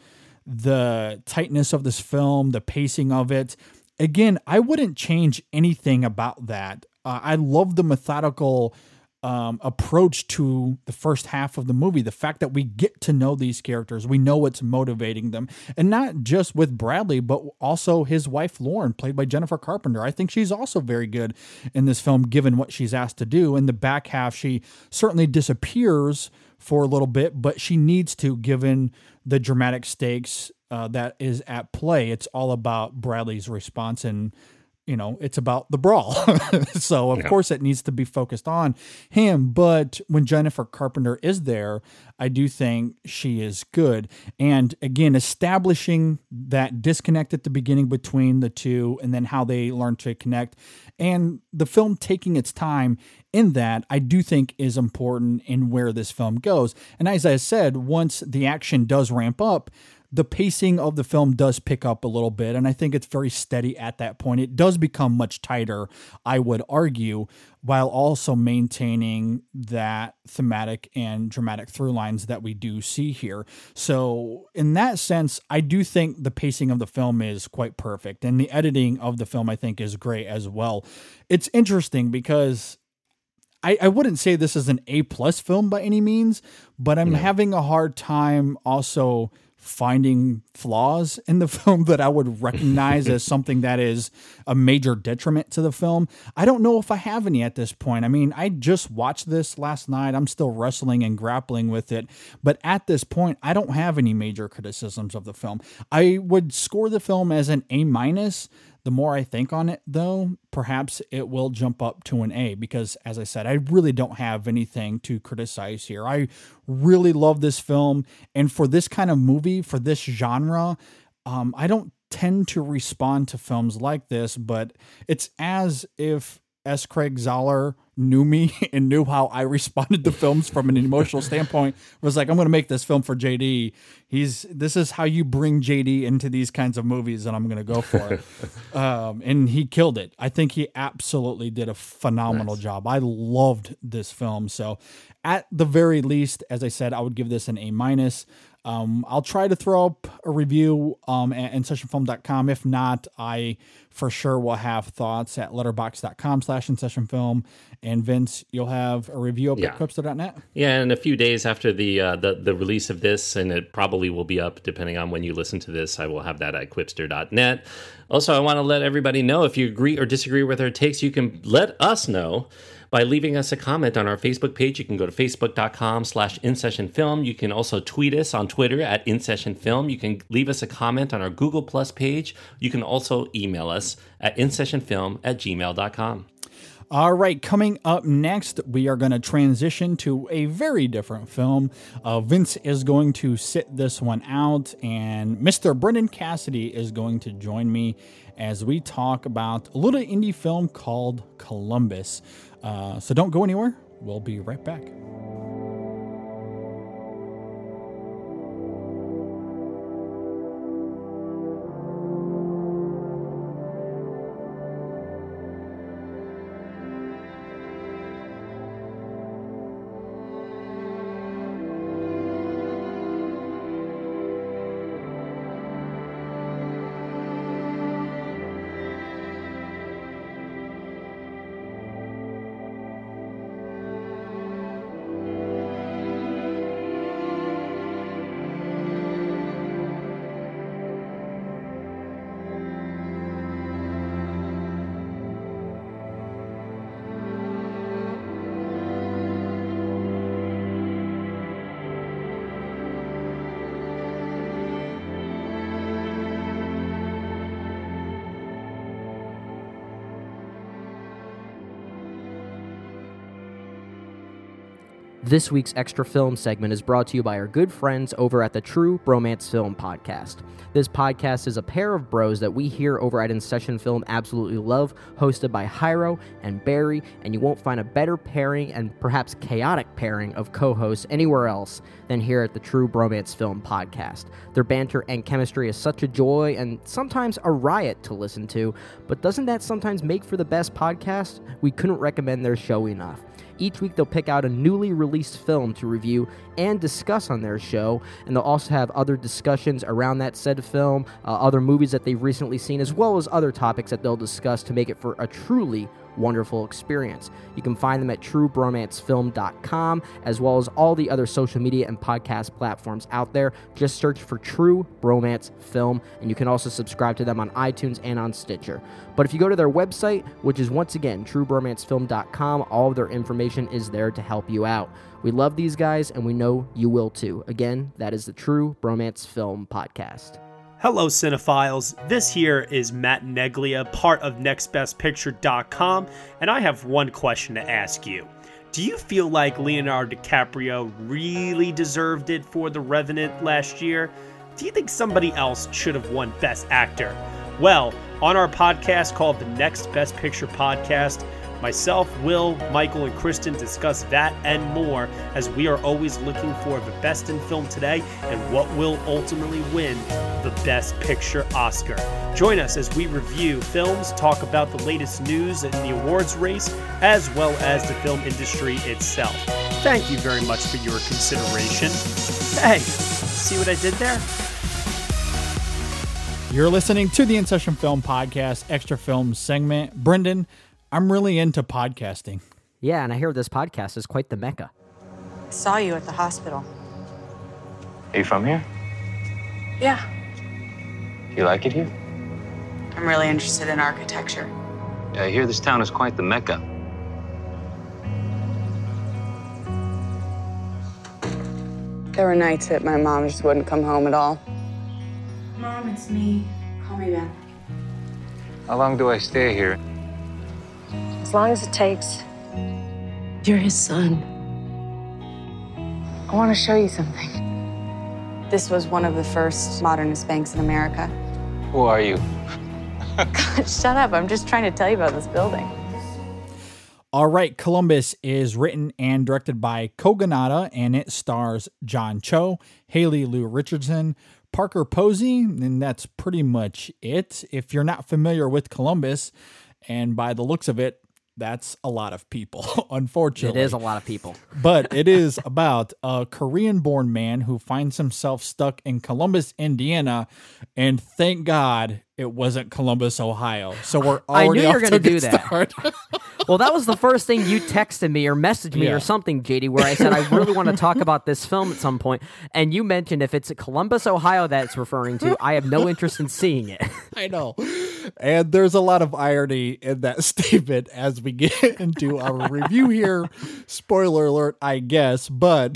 the tightness of this film, the pacing of it, again, I wouldn't change anything about that. Uh, I love the methodical Um, approach to the first half of the movie. The fact that we get to know these characters, we know what's motivating them, and not just with Bradley, but also his wife Lauren, played by Jennifer Carpenter. I think she's also very good in this film, given what she's asked to do. In the back half, she certainly disappears for a little bit, but she needs to, given the dramatic stakes uh, that is at play. It's all about Bradley's response, and you know, it's about the brawl. So, of yeah. course, it needs to be focused on him. But when Jennifer Carpenter is there, I do think she is good. And again, establishing that disconnect at the beginning between the two and then how they learn to connect, and the film taking its time in that, I do think is important in where this film goes. And as I said, once the action does ramp up, the pacing of the film does pick up a little bit, and I think it's very steady at that point. It does become much tighter, I would argue, while also maintaining that thematic and dramatic through lines that we do see here. So in that sense, I do think the pacing of the film is quite perfect, and the editing of the film, I think, is great as well. It's interesting because I, I wouldn't say this is an A-plus film by any means, but I'm yeah. having a hard time also finding flaws in the film that I would recognize as something that is a major detriment to the film. I don't know if I have any at this point. I mean, I just watched this last night. I'm still wrestling and grappling with it. But at this point, I don't have any major criticisms of the film. I would score the film as an A minus. The more I think on it, though, perhaps it will jump up to an A because, as I said, I really don't have anything to criticize here. I really love this film. And for this kind of movie, for this genre, um, I don't tend to respond to films like this, but it's as if S. Craig Zahler knew me and knew how I responded to films from an emotional standpoint. It was like, I'm going to make this film for J D. He's this is how you bring J D into these kinds of movies, and I'm going to go for it. um, and he killed it. I think he absolutely did a phenomenal nice. job. I loved this film. So at the very least, as I said, I would give this an A minus. Um, I'll try to throw up a review um, at in session film dot com. If not, I for sure will have thoughts at letterboxd dot com slash in session film. And Vince, you'll have a review up yeah. at quipster dot net? Yeah, in a few days after the, uh, the the release of this, and it probably will be up depending on when you listen to this, I will have that at quipster dot net. Also, I want to let everybody know if you agree or disagree with our takes, you can let us know by leaving us a comment on our Facebook page. You can go to facebook dot com slash in session film. You can also tweet us on Twitter at in session film. You can leave us a comment on our Google Plus page. You can also email us at in session film at gmail dot com. All right, coming up next, we are going to transition to a very different film. Uh, Vince is going to sit this one out, and Mister Brendan Cassidy is going to join me as we talk about a little indie film called Columbus. Uh, so don't go anywhere. We'll be right back. This week's Extra Film segment is brought to you by our good friends over at the True Bromance Film Podcast. This podcast is a pair of bros that we here over at In Session Film absolutely love, hosted by Hyro and Barry, and you won't find a better pairing and perhaps chaotic pairing of co-hosts anywhere else than here at the True Bromance Film Podcast. Their banter and chemistry is such a joy and sometimes a riot to listen to, but doesn't that sometimes make for the best podcast? We couldn't recommend their show enough. Each week they'll pick out a newly released film to review and discuss on their show, and they'll also have other discussions around that said film, uh, other movies that they've recently seen, as well as other topics that they'll discuss to make it for a truly wonderful experience. You can find them at true bromance film dot com, as well as all the other social media and podcast platforms out there. Just search for True Bromance Film, and you can also subscribe to them on iTunes and on Stitcher. But if you go to their website, which is once again true bromance film dot com, all of their information is there to help you out. We love these guys, and we know you will too. Again, that is the True Bromance Film Podcast. Hello, cinephiles. This here is Matt Neglia, part of next best picture dot com, and I have one question to ask you. Do you feel like Leonardo DiCaprio really deserved it for The Revenant last year? Do you think somebody else should have won Best Actor? Well, on our podcast called the Next Best Picture Podcast, myself, Will, Michael, and Kristen discuss that and more, as we are always looking for the best in film today and what will ultimately win the Best Picture Oscar. Join us as we review films, talk about the latest news in the awards race, as well as the film industry itself. Thank you very much for your consideration. Hey, see what I did there? You're listening to the In Session Film Podcast Extra Film segment. Brendan, I'm really into podcasting. Yeah, and I hear this podcast is quite the mecca. I saw you at the hospital. Are you from here? Yeah, You like it here? I'm really interested in architecture. I hear this town is quite the mecca. There were nights that my mom just wouldn't come home at all. Mom, it's me. Call me back. How long do I stay here? As long as it takes. You're his son. I want to show you something. This was one of the first modernist banks in America. Who are you? God, shut up. I'm just trying to tell you about this building. All right, Columbus is written and directed by Kogonada, and it stars John Cho, Haley Lu Richardson, Parker Posey, and that's pretty much it. If you're not familiar with Columbus, and by the looks of it, that's a lot of people, unfortunately. It is a lot of people. But it is about a Korean-born man who finds himself stuck in Columbus, Indiana, and thank God it wasn't Columbus, Ohio. So we're already I knew you were going to do that. Well, that was the first thing you texted me or messaged me Yeah. or something, J D, where I said I really want to talk about this film at some point. And you mentioned if it's Columbus, Ohio that's referring to, I have no interest in seeing it. I know. And there's a lot of irony in that statement as we get into our review here. Spoiler alert, I guess. But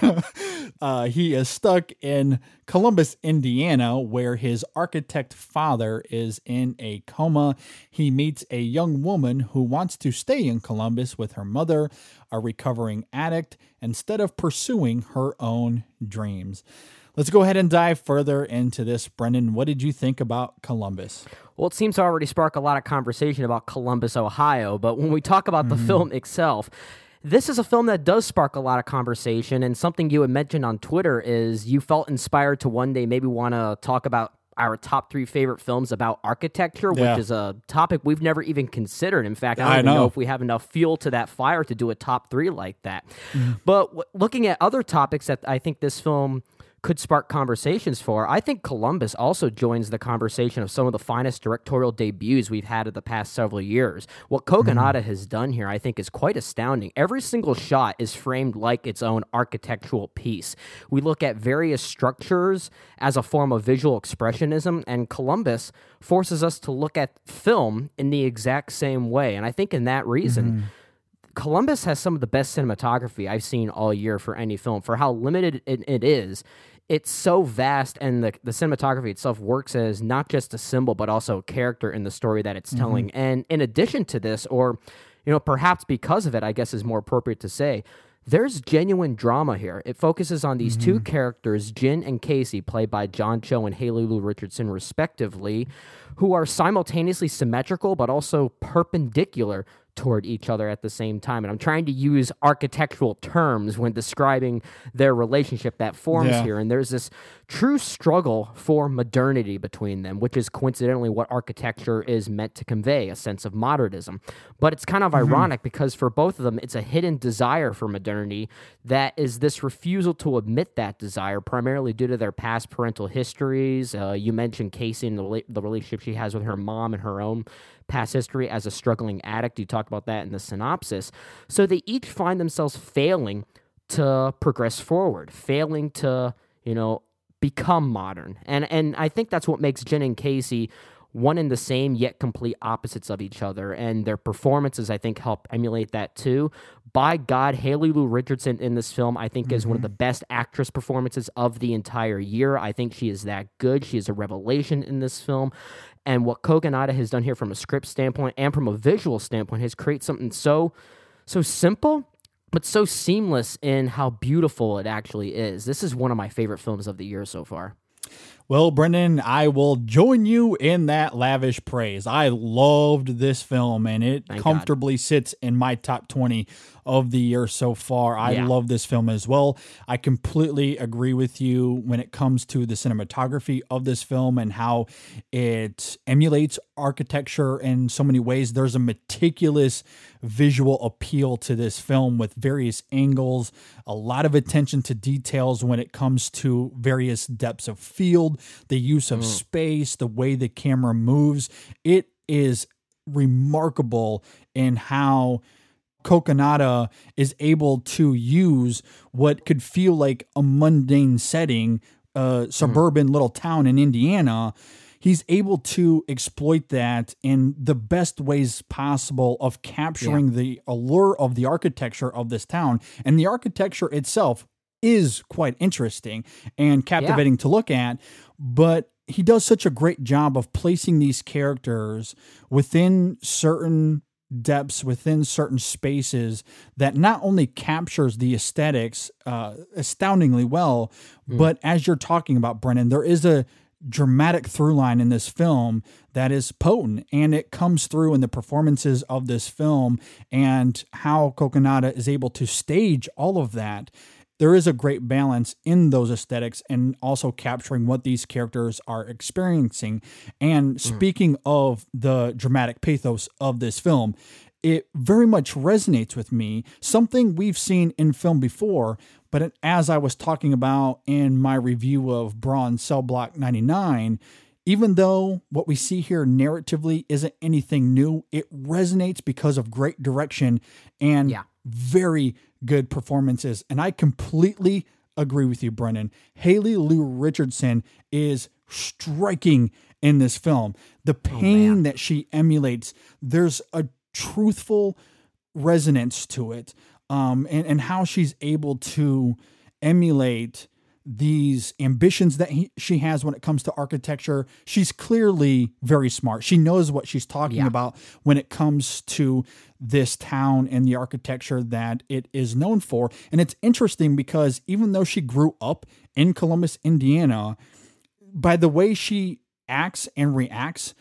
uh, he is stuck in Columbus, Indiana, where his architect father is in a coma. He meets a young woman who wants to stay in Columbus with her mother, a recovering addict, instead of pursuing her own dreams. Let's go ahead and dive further into this. Brendan, what did you think about Columbus? Well, it seems to already spark a lot of conversation about Columbus, Ohio, but when we talk about the Mhm. film itself, this is a film that does spark a lot of conversation, and something you had mentioned on Twitter is you felt inspired to one day maybe want to talk about our top three favorite films about architecture, Yeah. which is a topic we've never even considered. In fact, I don't I even know. know. if we have enough fuel to that fire to do a top three like that. Mhm. But w- looking at other topics that I think this film could spark conversations for, I think Columbus also joins the conversation of some of the finest directorial debuts we've had in the past several years. What Kogonada has done here, I think, is quite astounding. Every single shot is framed like its own architectural piece. We look at various structures as a form of visual expressionism, and Columbus forces us to look at film in the exact same way. And I think in that reason, Mhm. Columbus has some of the best cinematography I've seen all year for any film. For how limited it, it is, it's so vast, and the, the cinematography itself works as not just a symbol, but also a character in the story that it's telling. And in addition to this, or you know, perhaps because of it, I guess is more appropriate to say, there's genuine drama here. It focuses on these two characters, Jin and Casey, played by John Cho and Haley Lu Richardson, respectively, who are simultaneously symmetrical but also perpendicular toward each other at the same time. And I'm trying to use architectural terms when describing their relationship that forms Yeah. here. And there's this true struggle for modernity between them, which is coincidentally what architecture is meant to convey, a sense of modernism. But it's kind of Mhm. ironic because for both of them, it's a hidden desire for modernity that is this refusal to admit that desire, primarily due to their past parental histories. Uh, you mentioned Casey and the, rela- the relationship she has with her mom and her own past history as a struggling addict. You talked about that in the synopsis. So they each find themselves failing to progress forward, failing to, you know, become modern. And and I think that's what makes Jen and Casey one and the same yet complete opposites of each other. And their performances, I think, help emulate that too. By God, Haley Lu Richardson in this film, I think, is one of the best actress performances of the entire year. I think she is that good. She is a revelation in this film. And what Kogonada has done here from a script standpoint and from a visual standpoint is create something so, so simple, but so seamless in how beautiful it actually is. This is one of my favorite films of the year so far. Well, Brendan, I will join you in that lavish praise. I loved this film, and it Thank comfortably sits in my top twenty of the year so far. I Yeah. love this film as well. I completely agree with you when it comes to the cinematography of this film and how it emulates architecture in so many ways. There's a meticulous visual appeal to this film with various angles, a lot of attention to details when it comes to various depths of field, the use of space, the way the camera moves. It is remarkable in how Kogonada is able to use what could feel like a mundane setting a suburban mm. little town in Indiana, he's able to exploit that in the best ways possible of capturing yeah. the allure of the architecture of this town. And the architecture itself is quite interesting and captivating yeah. to look at, but he does such a great job of placing these characters within certain depths, within certain spaces, that not only captures the aesthetics uh, astoundingly well, mm. but as you're talking about, Brennan, there is a dramatic through line in this film that is potent, and it comes through in the performances of this film and how Kogonada is able to stage all of that. There is a great balance in those aesthetics and also capturing what these characters are experiencing. And speaking mm. of the dramatic pathos of this film, it very much resonates with me, something we've seen in film before, but as I was talking about in my review of Braun Cell Block ninety-nine, even though what we see here narratively isn't anything new, it resonates because of great direction and yeah. very good performances. And I completely agree with you, Brennan. Haley Lou Richardson is striking in this film. The pain oh, that she emulates, there's a truthful resonance to it. Um, and, and how she's able to emulate these ambitions that he, she has when it comes to architecture. She's clearly very smart. She knows what she's talking yeah. about when it comes to this town and the architecture that it is known for. And it's interesting because even though she grew up in Columbus, Indiana, by the way she acts and reacts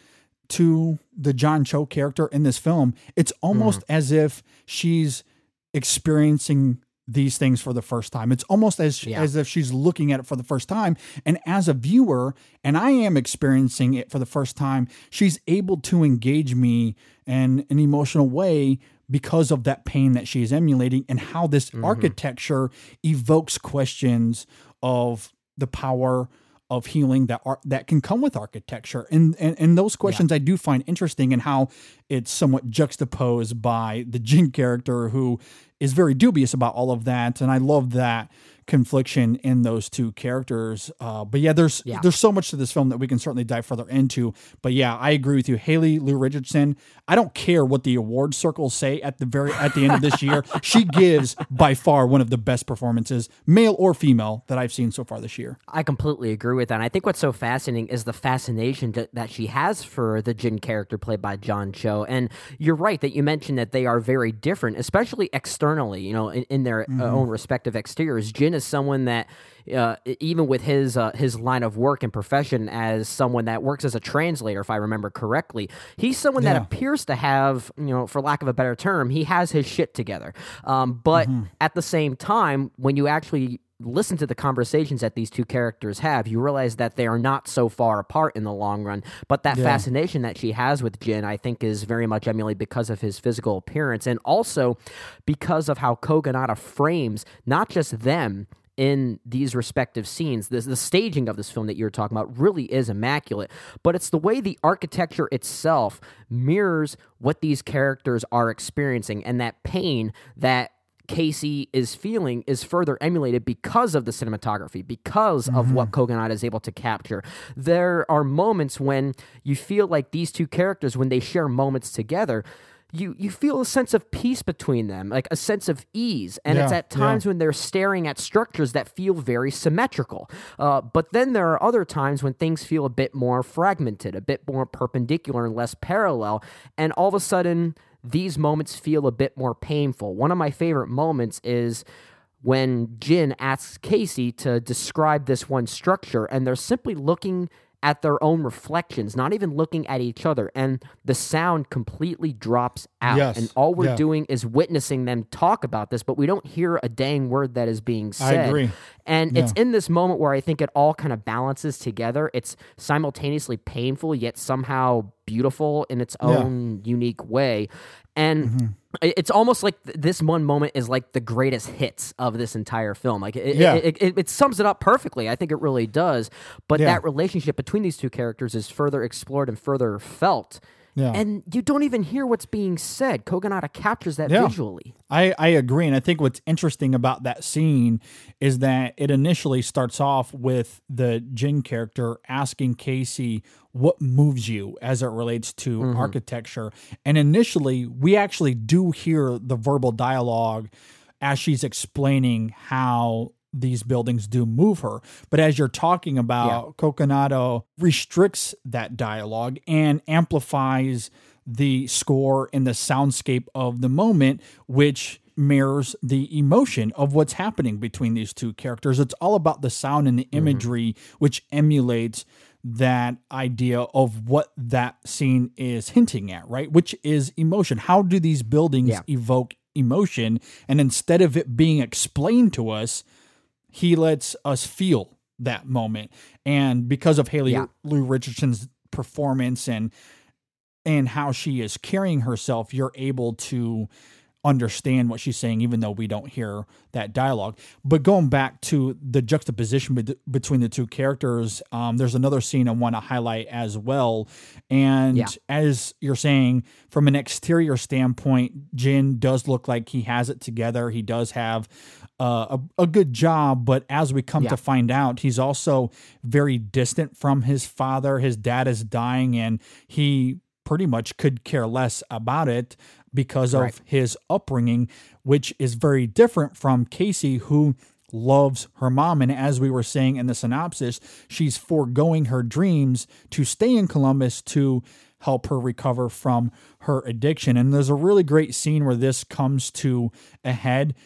to the John Cho character in this film, it's almost mm. as if she's experiencing these things for the first time. It's almost as yeah. as if she's looking at it for the first time. And as a viewer, and I am experiencing it for the first time, she's able to engage me in an emotional way because of that pain that she is emulating and how this mm-hmm. architecture evokes questions of the power of healing that are, that can come with architecture. And, and, and those questions yeah. I do find interesting, and how it's somewhat juxtaposed by the Jin character, who is very dubious about all of that. And I love that confliction in those two characters. Uh, but yeah, there's yeah. there's so much to this film that we can certainly dive further into. But yeah, I agree with you. Haley Lou Richardson, I don't care what the award circles say at the very at the end of this year. She gives by far one of the best performances, male or female, that I've seen so far this year. I completely agree with that. And I think what's so fascinating is the fascination that, that she has for the Jin character played by John Cho. And you're right that you mentioned that they are very different, especially externally, you know, in, in their mm-hmm. uh, own respective exteriors. Jin is someone that, uh, even with his uh, his line of work and profession as someone that works as a translator, if I remember correctly, he's someone yeah. that appears to have, you know, for lack of a better term, he has his shit together. Um, but mm-hmm. at the same time, when you actually listen to the conversations that these two characters have, you realize that they are not so far apart in the long run. But that yeah. fascination that she has with Jin, I think, is very much emulated because of his physical appearance, and also because of how Kogonada frames not just them in these respective scenes. The, the staging of this film that you're talking about really is immaculate, but it's the way the architecture itself mirrors what these characters are experiencing, and that pain that Casey is feeling is further emulated because of the cinematography, because mm-hmm. of what Kogonada is able to capture. There are moments when you feel like these two characters, when they share moments together, you you feel a sense of peace between them, like a sense of ease. And yeah, it's at times yeah. when they're staring at structures that feel very symmetrical. Uh, but then there are other times when things feel a bit more fragmented, a bit more perpendicular and less parallel. And all of a sudden, these moments feel a bit more painful. One of my favorite moments is when Jin asks Casey to describe this one structure, and they're simply looking at their own reflections, not even looking at each other, and the sound completely drops out. Yes. And all we're yeah. doing is witnessing them talk about this, but we don't hear a dang word that is being said. I agree. And yeah. it's in this moment where I think it all kind of balances together. It's simultaneously painful, yet somehow beautiful in its own yeah. unique way. And mm-hmm. it's almost like th- this one moment is like the greatest hits of this entire film. Like it, yeah. it, it, it, it sums it up perfectly. I think it really does. But yeah. that relationship between these two characters is further explored and further felt Yeah. And you don't even hear what's being said. Kogonada captures that Yeah. visually. I, I agree. And I think what's interesting about that scene is that it initially starts off with the Jin character asking Casey what moves you as it relates to Mhm. architecture. And initially, we actually do hear the verbal dialogue as she's explaining how these buildings do move her. But as you're talking about, yeah. Kogonada restricts that dialogue and amplifies the score and the soundscape of the moment, which mirrors the emotion of what's happening between these two characters. It's all about the sound and the imagery, mm-hmm. which emulates that idea of what that scene is hinting at, right? Which is emotion. How do these buildings yeah. evoke emotion? And instead of it being explained to us, he lets us feel that moment. And because of Haley yeah. Lou Richardson's performance and and how she is carrying herself, you're able to understand what she's saying, even though we don't hear that dialogue. But going back to the juxtaposition be- between the two characters, um, there's another scene I want to highlight as well. And yeah. as you're saying, from an exterior standpoint, Jin does look like he has it together. He does have uh, a, a good job, but as we come yeah. to find out, he's also very distant from his father. His dad is dying, and he pretty much could care less about it because of right. his upbringing, which is very different from Casey, who loves her mom. And as we were saying in the synopsis, she's foregoing her dreams to stay in Columbus to help her recover from her addiction. And there's a really great scene where this comes to a head,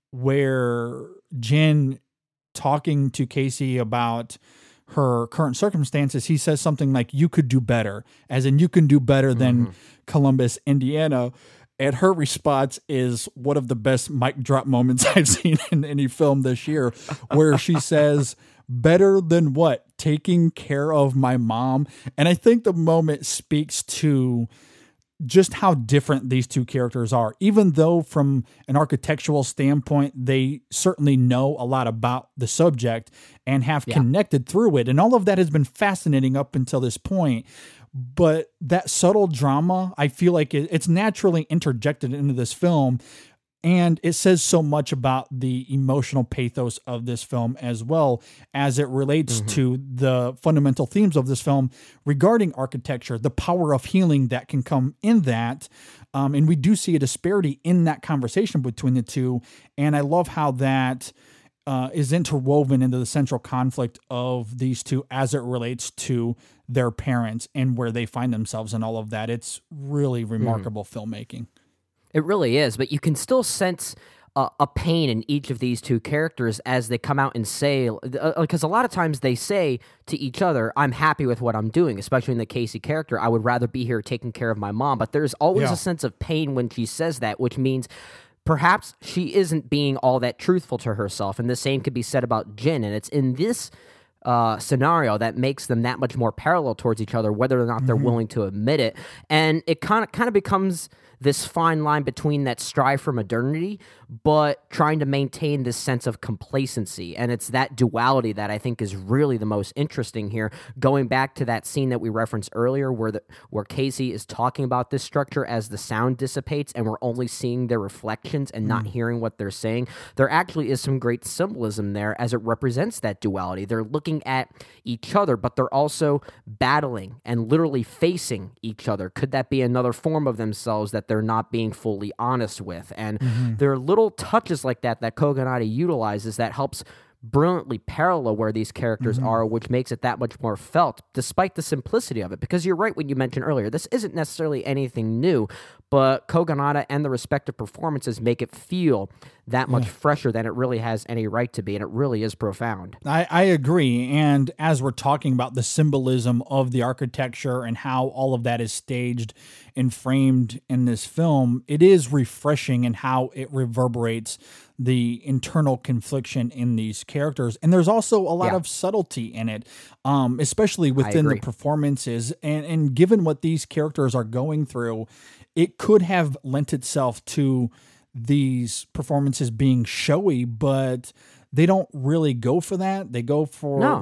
where Jin, talking to Casey about her current circumstances, he says something like, "You could do better," as in you can do better than mm-hmm. Columbus, Indiana. And her response is one of the best mic drop moments I've seen in any film this year, where she says, "Better than what? Taking care of my mom." And I think the moment speaks to just how different these two characters are. Even though from an architectural standpoint, they certainly know a lot about the subject and have yeah. connected through it. And all of that has been fascinating up until this point. But that subtle drama, I feel like it, it's naturally interjected into this film. And it says so much about the emotional pathos of this film as well, as it relates mm-hmm. to the fundamental themes of this film regarding architecture, the power of healing that can come in that. Um, and we do see a disparity in that conversation between the two. And I love how that uh, is interwoven into the central conflict of these two as it relates to their parents and where they find themselves and all of that. It's really remarkable mm. filmmaking. It really is, but you can still sense uh, a pain in each of these two characters as they come out and say, because uh, a lot of times they say to each other, "I'm happy with what I'm doing," especially in the Casey character, "I would rather be here taking care of my mom." But there's always yeah. a sense of pain when she says that, which means perhaps she isn't being all that truthful to herself. And the same could be said about Jin. And it's in this Uh, scenario that makes them that much more parallel towards each other, whether or not they're mm-hmm. willing to admit it. And it kind of kind of becomes this fine line between that strive for modernity, but trying to maintain this sense of complacency. And it's that duality that I think is really the most interesting here. Going back to that scene that we referenced earlier, where the where Casey is talking about this structure as the sound dissipates, and we're only seeing their reflections and not mm. hearing what they're saying. There actually is some great symbolism there as it represents that duality. They're looking at each other, but they're also battling and literally facing each other. Could that be another form of themselves that they're not being fully honest with? And mm-hmm. there are little touches like that that Kogonada utilizes that helps brilliantly parallel where these characters mm-hmm. are, which makes it that much more felt, despite the simplicity of it. Because you're right when you mentioned earlier, this isn't necessarily anything new, but Kogonada and the respective performances make it feel that much yeah. fresher than it really has any right to be, and it really is profound. I, I agree, and as we're talking about the symbolism of the architecture and how all of that is staged and framed in this film, it is refreshing in how it reverberates the internal confliction in these characters. And there's also a lot yeah. of subtlety in it, um, especially within the performances. And, and given what these characters are going through, it could have lent itself to these performances being showy, but they don't really go for that. They go for... No.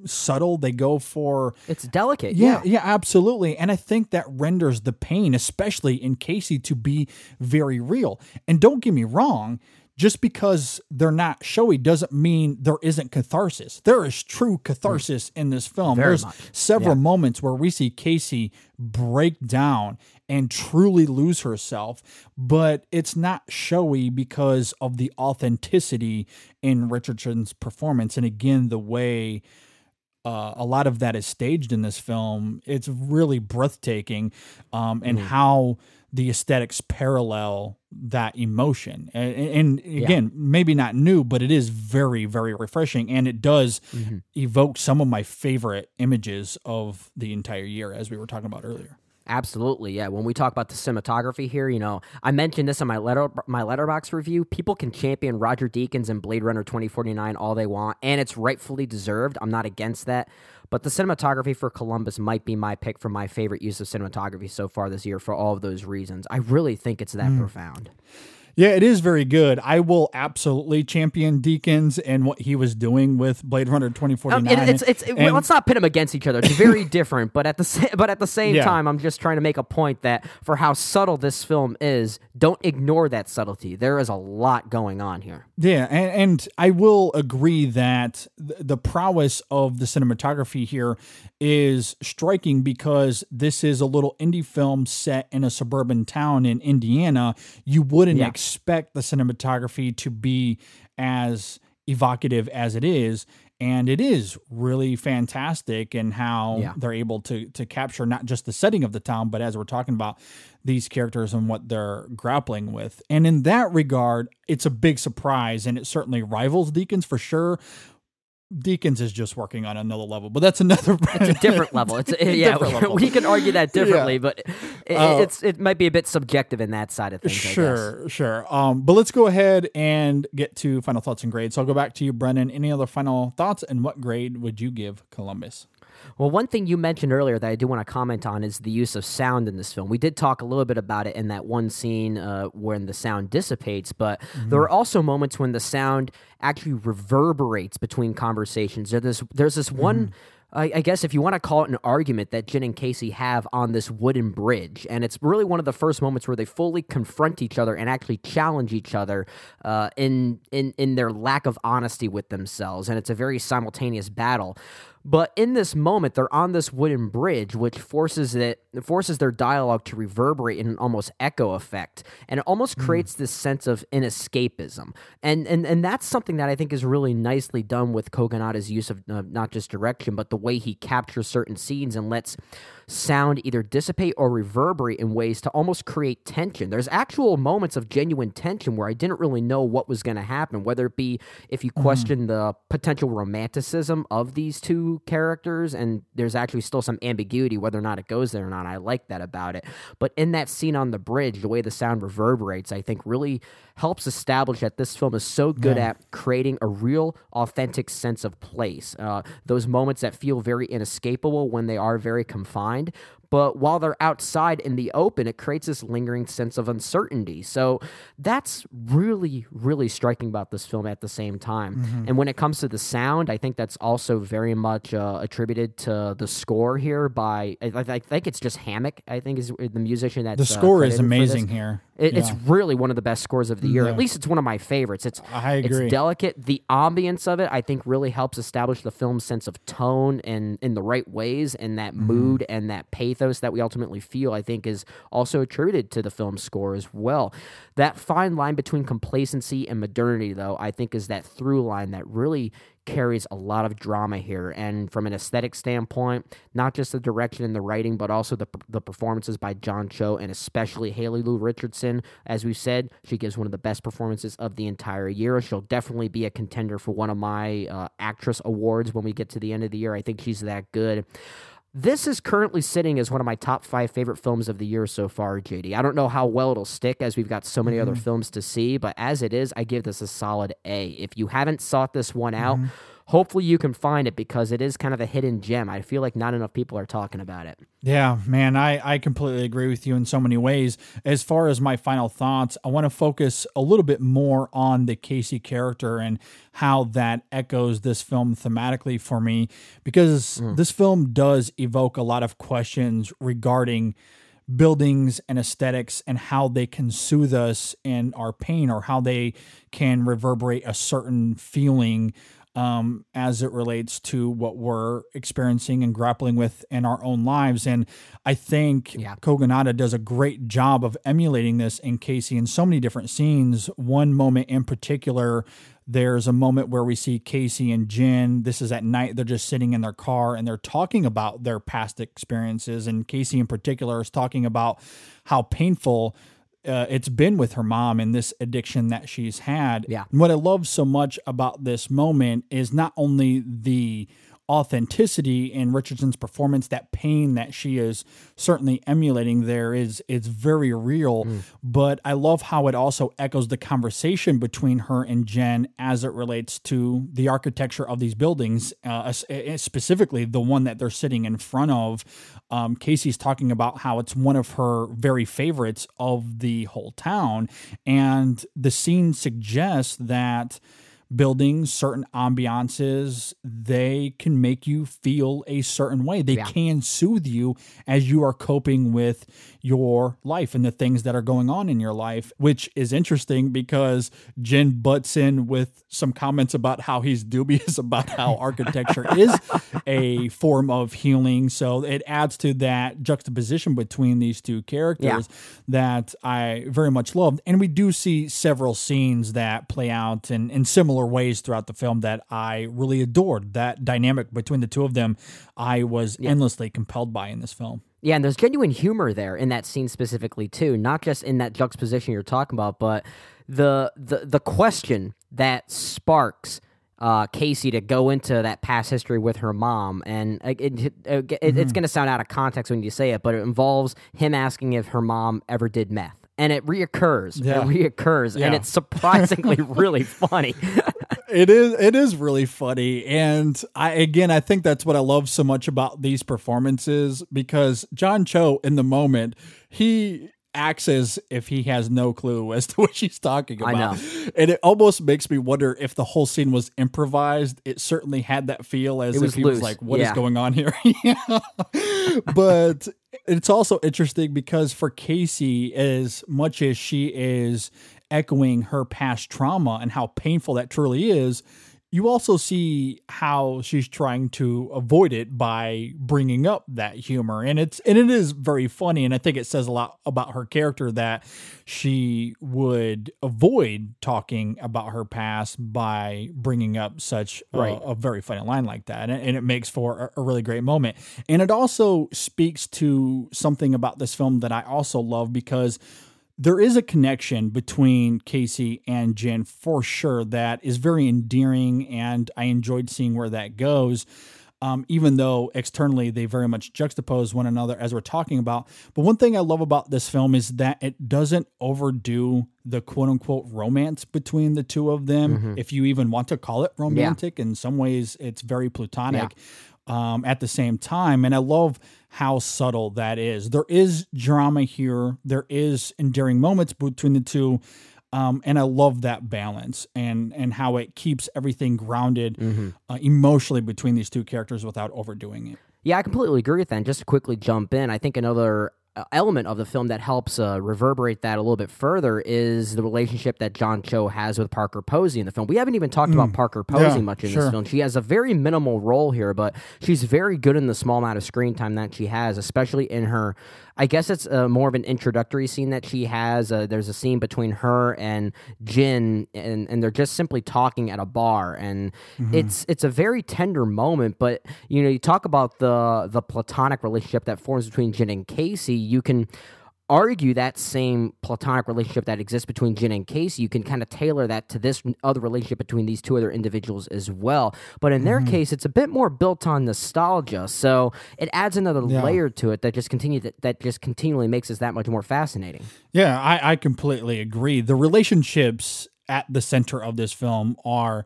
subtle. They go for it's delicate. Yeah, yeah, yeah, absolutely. And I think that renders the pain, especially in Casey, to be very real. And don't get me wrong, just because they're not showy doesn't mean there isn't catharsis. There is true catharsis mm. in this film. Very There's much. several yeah. moments where we see Casey break down and truly lose herself, but it's not showy because of the authenticity in Richardson's performance. And again, the way uh, a lot of that is staged in this film, it's really breathtaking, um, and mm. how the aesthetics parallel that emotion. And, and again, yeah. maybe not new, but it is very, very refreshing. And it does mm-hmm. evoke some of my favorite images of the entire year, as we were talking about earlier. Absolutely, yeah. When we talk about the cinematography here, you know, I mentioned this in my letter my Letterboxd review. People can champion Roger Deakins and Blade Runner twenty forty-nine all they want, and it's rightfully deserved. I'm not against that. But the cinematography for Columbus might be my pick for my favorite use of cinematography so far this year for all of those reasons. I really think it's that mm. profound. Yeah, it is very good. I will absolutely champion Deakins and what he was doing with Blade Runner twenty forty-nine. Um, it, it's, it's, it, and, let's not pit them against each other. It's very different, but at the sa- but at the same yeah. time, I'm just trying to make a point that for how subtle this film is, don't ignore that subtlety. There is a lot going on here. Yeah, and, and I will agree that th- the prowess of the cinematography here is striking because this is a little indie film set in a suburban town in Indiana. You wouldn't yeah. expect expect the cinematography to be as evocative as it is, and it is really fantastic in how yeah. they're able to to capture not just the setting of the town, but as we're talking about these characters and what they're grappling with. And in that regard, it's a big surprise, and it certainly rivals Deakins for sure. Deakins is just working on another level, but that's another. It's a different level. It's a, yeah, we, level. we can argue that differently, yeah. but it, uh, it's it might be a bit subjective in that side of things. Sure, I guess. sure. Um, but let's go ahead and get to final thoughts and grades. So I'll go back to you, Brennan. Any other final thoughts, and what grade would you give Columbus? Well, one thing you mentioned earlier that I do want to comment on is the use of sound in this film. We did talk a little bit about it in that one scene uh, when the sound dissipates, but mm-hmm. there are also moments when the sound actually reverberates between conversations. There's this, there's this one... Mm-hmm. I guess if you want to call it an argument that Jin and Casey have on this wooden bridge, and it's really one of the first moments where they fully confront each other and actually challenge each other uh, in in in their lack of honesty with themselves, and it's a very simultaneous battle. But in this moment, they're on this wooden bridge, which forces it forces their dialogue to reverberate in an almost echo effect, and it almost mm. creates this sense of inescapism. And and and that's something that I think is really nicely done with Kogonada's use of uh, not just direction, but the way he captures certain scenes and lets sound either dissipate or reverberate in ways to almost create tension. There's actual moments of genuine tension where I didn't really know what was going to happen, whether it be if you question mm. the potential romanticism of these two characters, and there's actually still some ambiguity whether or not it goes there or not. I like that about it. But in that scene on the bridge, the way the sound reverberates, I think really helps establish that this film is so good yeah. at creating a real, authentic sense of place. Uh, those moments that feel very inescapable when they are very confined, but while they're outside in the open, it creates this lingering sense of uncertainty. So that's really, really striking about this film at the same time. Mm-hmm. And when it comes to the sound, I think that's also very much uh, attributed to the score here by, I, I think it's just Hammock, I think is the musician that's The score uh, is amazing here. It, yeah. It's really one of the best scores of the year. Yeah. At least it's one of my favorites. It's I agree. It's delicate. The ambience of it, I think, really helps establish the film's sense of tone and in the right ways, and that mm-hmm. mood and that pathos that we ultimately feel, I think, is also attributed to the film's score as well. That fine line between complacency and modernity, though, I think is that through line that really carries a lot of drama here. And from an aesthetic standpoint, not just the direction and the writing, but also the the performances by John Cho and especially Haley Lu Richardson. As we said, she gives one of the best performances of the entire year. She'll definitely be a contender for one of my uh, actress awards when we get to the end of the year. I think she's that good. This is currently sitting as one of my top five favorite films of the year so far, J D. I don't know how well it'll stick as we've got so many mm-hmm. other films to see, but as it is, I give this a solid A. If you haven't sought this one out, mm-hmm. hopefully you can find it because it is kind of a hidden gem. I feel like not enough people are talking about it. Yeah, man, I, I completely agree with you in so many ways. As far as my final thoughts, I want to focus a little bit more on the Casey character and how that echoes this film thematically for me, because mm. this film does evoke a lot of questions regarding buildings and aesthetics and how they can soothe us in our pain, or how they can reverberate a certain feeling um, as it relates to what we're experiencing and grappling with in our own lives. And I think yeah. Kogonada does a great job of emulating this in Casey in so many different scenes. One moment in particular, there's a moment where we see Casey and Jin. This is at night. They're just sitting in their car and they're talking about their past experiences. And Casey in particular is talking about how painful uh, it's been with her mom and this addiction that she's had. Yeah. And what I love so much about this moment is not only the authenticity in Richardson's performance, that pain that she is certainly emulating there is it's very real, mm. but I love how it also echoes the conversation between her and Jen as it relates to the architecture of these buildings, uh, specifically the one that they're sitting in front of. Um, Casey's talking about how it's one of her very favorites of the whole town, and the scene suggests that buildings, certain ambiances, they can make you feel a certain way. They yeah. can soothe you as you are coping with your life and the things that are going on in your life, which is interesting because Jin butts in with some comments about how he's dubious about how architecture is a form of healing. So it adds to that juxtaposition between these two characters yeah. that I very much loved. And we do see several scenes that play out in, in similar ways throughout the film that I really adored. That dynamic between the two of them, I was yeah. endlessly compelled by in this film. Yeah, and there's genuine humor there in that scene specifically too, not just in that juxtaposition you're talking about, but the the the question that sparks uh, Casey to go into that past history with her mom, and it, it, it, mm-hmm. it's going to sound out of context when you say it, but it involves him asking if her mom ever did meth. And it reoccurs. Yeah. It reoccurs. Yeah. And it's surprisingly really funny. It is it is really funny. And I again I think that's what I love so much about these performances, because John Cho in the moment, he acts as if he has no clue as to what she's talking about. I know. And it almost makes me wonder if the whole scene was improvised. It certainly had that feel as it if was he loose. was like, what yeah. is going on here? yeah. But it's also interesting because for Casey, as much as she is echoing her past trauma and how painful that truly is, you also see how she's trying to avoid it by bringing up that humor. And it's and it is very funny. And I think it says a lot about her character that she would avoid talking about her past by bringing up such right. a, a very funny line like that. And, and it makes for a, a really great moment. And it also speaks to something about this film that I also love, because there is a connection between Casey and Jen for sure that is very endearing, and I enjoyed seeing where that goes, um, even though externally they very much juxtapose one another as we're talking about. But one thing I love about this film is that it doesn't overdo the quote-unquote romance between the two of them, mm-hmm. if you even want to call it romantic. Yeah. In some ways, it's very platonic. Yeah. Um, at the same time. And I love how subtle that is. There is drama here. There is endearing moments between the two. Um, and I love that balance and, and how it keeps everything grounded mm-hmm. uh, emotionally between these two characters without overdoing it. Yeah, I completely agree with that. And just to quickly jump in, I think another element of the film that helps uh, reverberate that a little bit further is the relationship that John Cho has with Parker Posey in the film. We haven't even talked mm. about Parker Posey yeah, much in sure. this film. She has a very minimal role here, but she's very good in the small amount of screen time that she has, especially in her, I guess it's uh, more of an introductory scene that she has. Uh, there's a scene between her and Jin, and, and they're just simply talking at a bar, and mm-hmm. it's it's a very tender moment. But you know, you talk about the the platonic relationship that forms between Jin and Casey. You can argue that same platonic relationship that exists between Jin and Casey. You can kind of tailor that to this other relationship between these two other individuals as well. But in their mm-hmm. case, it's a bit more built on nostalgia, so it adds another yeah. layer to it that just continue that, that just continually makes us that much more fascinating. Yeah, I, I completely agree. The relationships at the center of this film are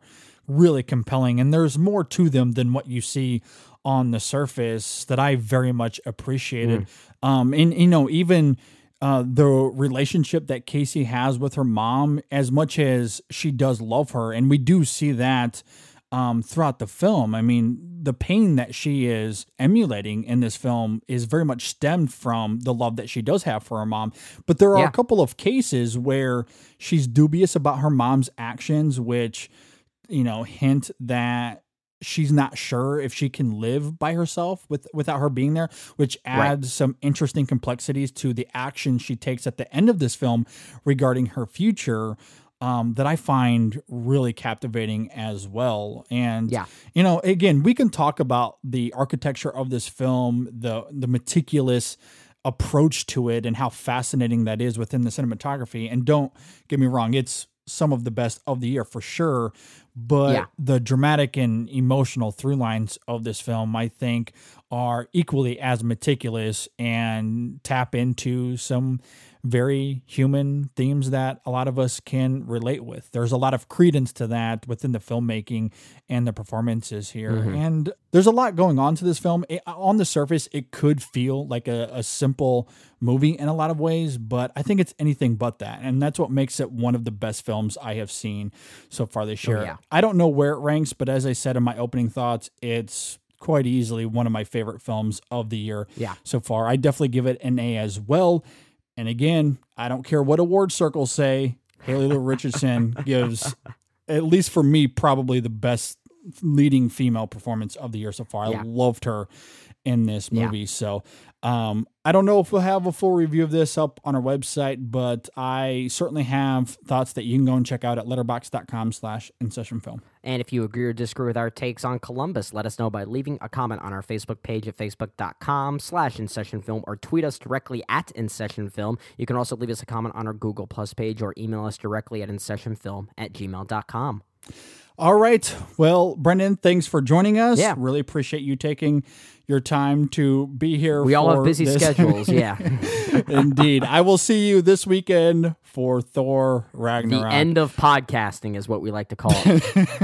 really compelling, and there's more to them than what you see on the surface that I very much appreciated. Mm. Um, and, you know, even uh, the relationship that Casey has with her mom, as much as she does love her, and we do see that um, throughout the film. I mean, the pain that she is emulating in this film is very much stemmed from the love that she does have for her mom. But there are yeah. a couple of cases where she's dubious about her mom's actions, which, you know, hint that she's not sure if she can live by herself with without her being there, which adds right. some interesting complexities to the action she takes at the end of this film regarding her future. Um, that I find really captivating as well. And, yeah. you know, again, we can talk about the architecture of this film, the the meticulous approach to it, and how fascinating that is within the cinematography. And don't get me wrong, it's some of the best of the year for sure. But yeah. the dramatic and emotional through lines of this film, I think, are equally as meticulous and tap into some very human themes that a lot of us can relate with. There's a lot of credence to that within the filmmaking and the performances here. Mm-hmm. And there's a lot going on to this film. It, on the surface, it could feel like a, a simple movie in a lot of ways, but I think it's anything but that. And that's what makes it one of the best films I have seen so far this year. Oh, yeah. I don't know where it ranks, but as I said in my opening thoughts, it's quite easily one of my favorite films of the year yeah. so far. I definitely give it an A as well. And again, I don't care what award circles say, Haley Lu Richardson gives, at least for me, probably the best leading female performance of the year so far. Yeah. I loved her in this movie. Yeah. So um, I don't know if we'll have a full review of this up on our website, but I certainly have thoughts that you can go and check out at letterboxd.com slash in session film. And if you agree or disagree with our takes on Columbus, let us know by leaving a comment on our Facebook page at facebook.com slash in session film, or tweet us directly at in session film. You can also leave us a comment on our Google Plus page or email us directly at in session film at gmail dot com. All right. Well, Brendan, thanks for joining us. Yeah. Really appreciate you taking your time to be here. We for all have busy this. schedules. Yeah. Indeed. I will see you this weekend for Thor Ragnarok. The end of podcasting is what we like to call it.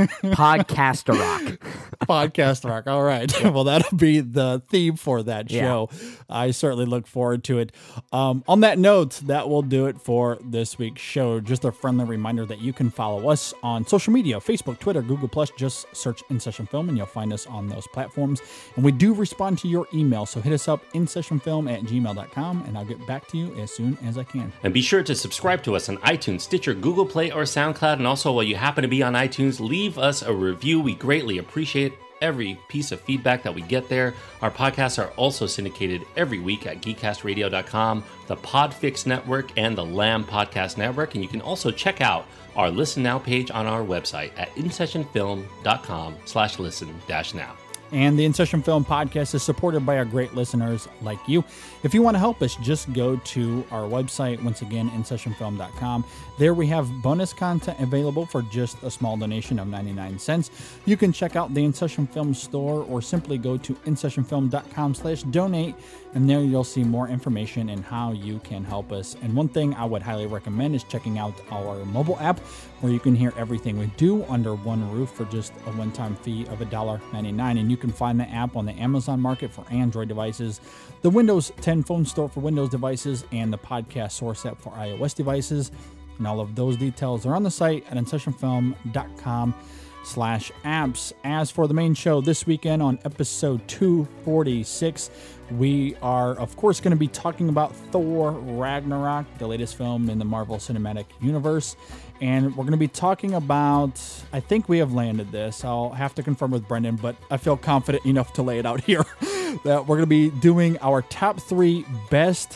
Podcaster rock. Podcast rock. All right. Yeah. Well, that'll be the theme for that show. Yeah. I certainly look forward to it. Um, on that note, that will do it for this week's show. Just a friendly reminder that you can follow us on social media, Facebook, Twitter, Google Plus. Just search In Session Film and you'll find us on those platforms. And we do respond to your email, so hit us up in session film at gmail dot com and I'll get back to you as soon as I can. And be sure to subscribe to us on iTunes, Stitcher, Google Play, or SoundCloud. And also, while you happen to be on iTunes, leave us a review. We greatly appreciate every piece of feedback that we get there. Our podcasts are also syndicated every week at geekcast radio dot com, the Podfix Network, and the Lamb Podcast Network. And you can also check out our Listen Now page on our website at in session film dot com slash listen dash now. And the In Session Film podcast is supported by our great listeners like you. If you want to help us, just go to our website, once again, in session film dot com. There we have bonus content available for just a small donation of ninety-nine cents. You can check out the In Session Film store or simply go to in session film dot com slash donate, and there you'll see more information and how you can help us. And one thing I would highly recommend is checking out our mobile app, where you can hear everything we do under one roof for just a one-time fee of one dollar and ninety-nine cents. And you can find the app on the Amazon market for Android devices, the Windows ten phone store for Windows devices, and the Podcast Source app for iOS devices. And all of those details are on the site at in session film dot com slash apps. As for the main show this weekend on episode two forty-six, we are, of course, going to be talking about Thor Ragnarok, the latest film in the Marvel Cinematic Universe. And we're going to be talking about, I think we have landed this. I'll have to confirm with Brendan, but I feel confident enough to lay it out here that we're going to be doing our top three best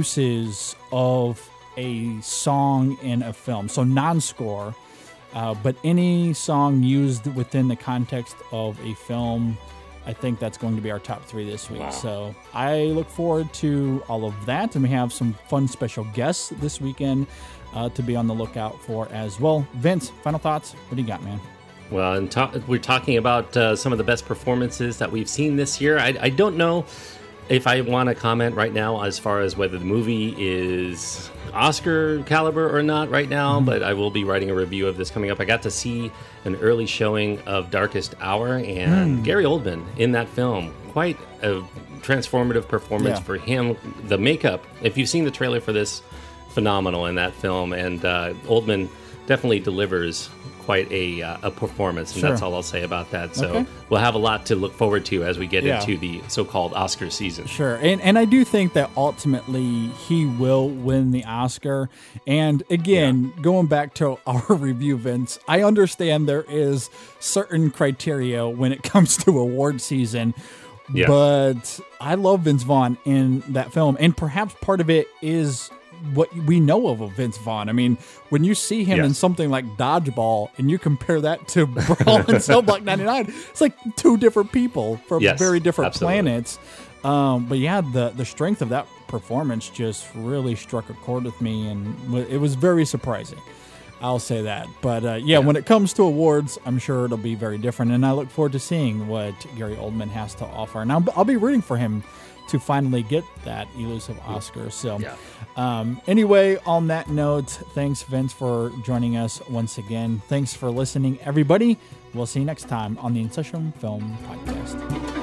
uses of a song in a film. So non-score, uh, but any song used within the context of a film. I think that's going to be our top three this week. Wow. So I look forward to all of that. And we have some fun special guests this weekend uh, to be on the lookout for as well. Vince, final thoughts? What do you got, man? Well, and talk, we're talking about uh, some of the best performances that we've seen this year. I, I don't know if I want to comment right now as far as whether the movie is Oscar caliber or not right now, mm-hmm. but I will be writing a review of this coming up. I got to see an early showing of Darkest Hour, and mm. Gary Oldman in that film. Quite a transformative performance yeah. for him. The makeup, if you've seen the trailer for this, phenomenal in that film, and uh, Oldman definitely delivers quite a uh, a performance, and sure. that's all I'll say about that. So okay. we'll have a lot to look forward to as we get yeah. into the so-called Oscar season. Sure, and and I do think that ultimately he will win the Oscar. And again, yeah. going back to our review, Vince, I understand there is certain criteria when it comes to award season, yeah. but I love Vince Vaughn in that film, and perhaps part of it is what we know of of Vince Vaughn. I mean, when you see him yes. in something like Dodgeball and you compare that to Brawl in Cell Block ninety-nine, it's like two different people from yes, very different absolutely. planets. Um, but yeah, the, the strength of that performance just really struck a chord with me, and it was very surprising. I'll say that. But uh, yeah, yeah, when it comes to awards, I'm sure it'll be very different, and I look forward to seeing what Gary Oldman has to offer. And I'll, I'll be rooting for him to finally get that elusive Oscar. So yeah. um, anyway, on that note, thanks, Vince, for joining us once again. Thanks for listening, everybody. We'll see you next time on the In Session Film Podcast.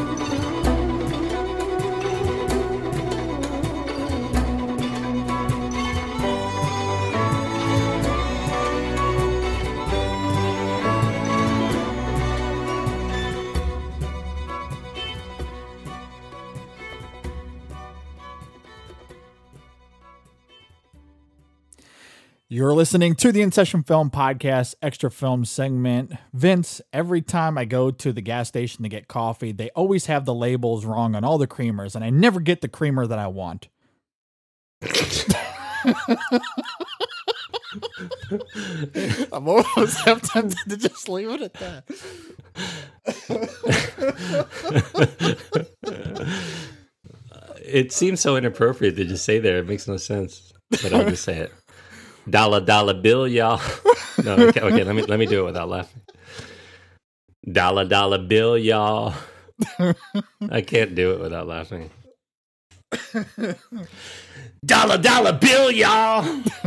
You're listening to the In Session Film Podcast Extra Film segment. Vince, every time I go to the gas station to get coffee, they always have the labels wrong on all the creamers, and I never get the creamer that I want. I'm almost half tempted to just leave it at that. It seems so inappropriate to just say there. It makes no sense, but I'll just say it. Dollar dollar bill, y'all. No, okay, okay, let me let me do it without laughing. Dollar dollar bill, y'all. I can't do it without laughing. Dollar dollar bill, y'all.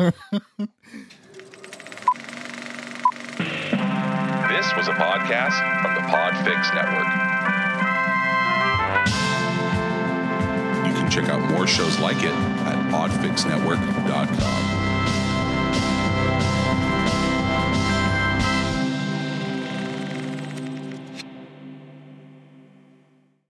This was a podcast from the Podfix Network. You can check out more shows like it at podfix network dot com.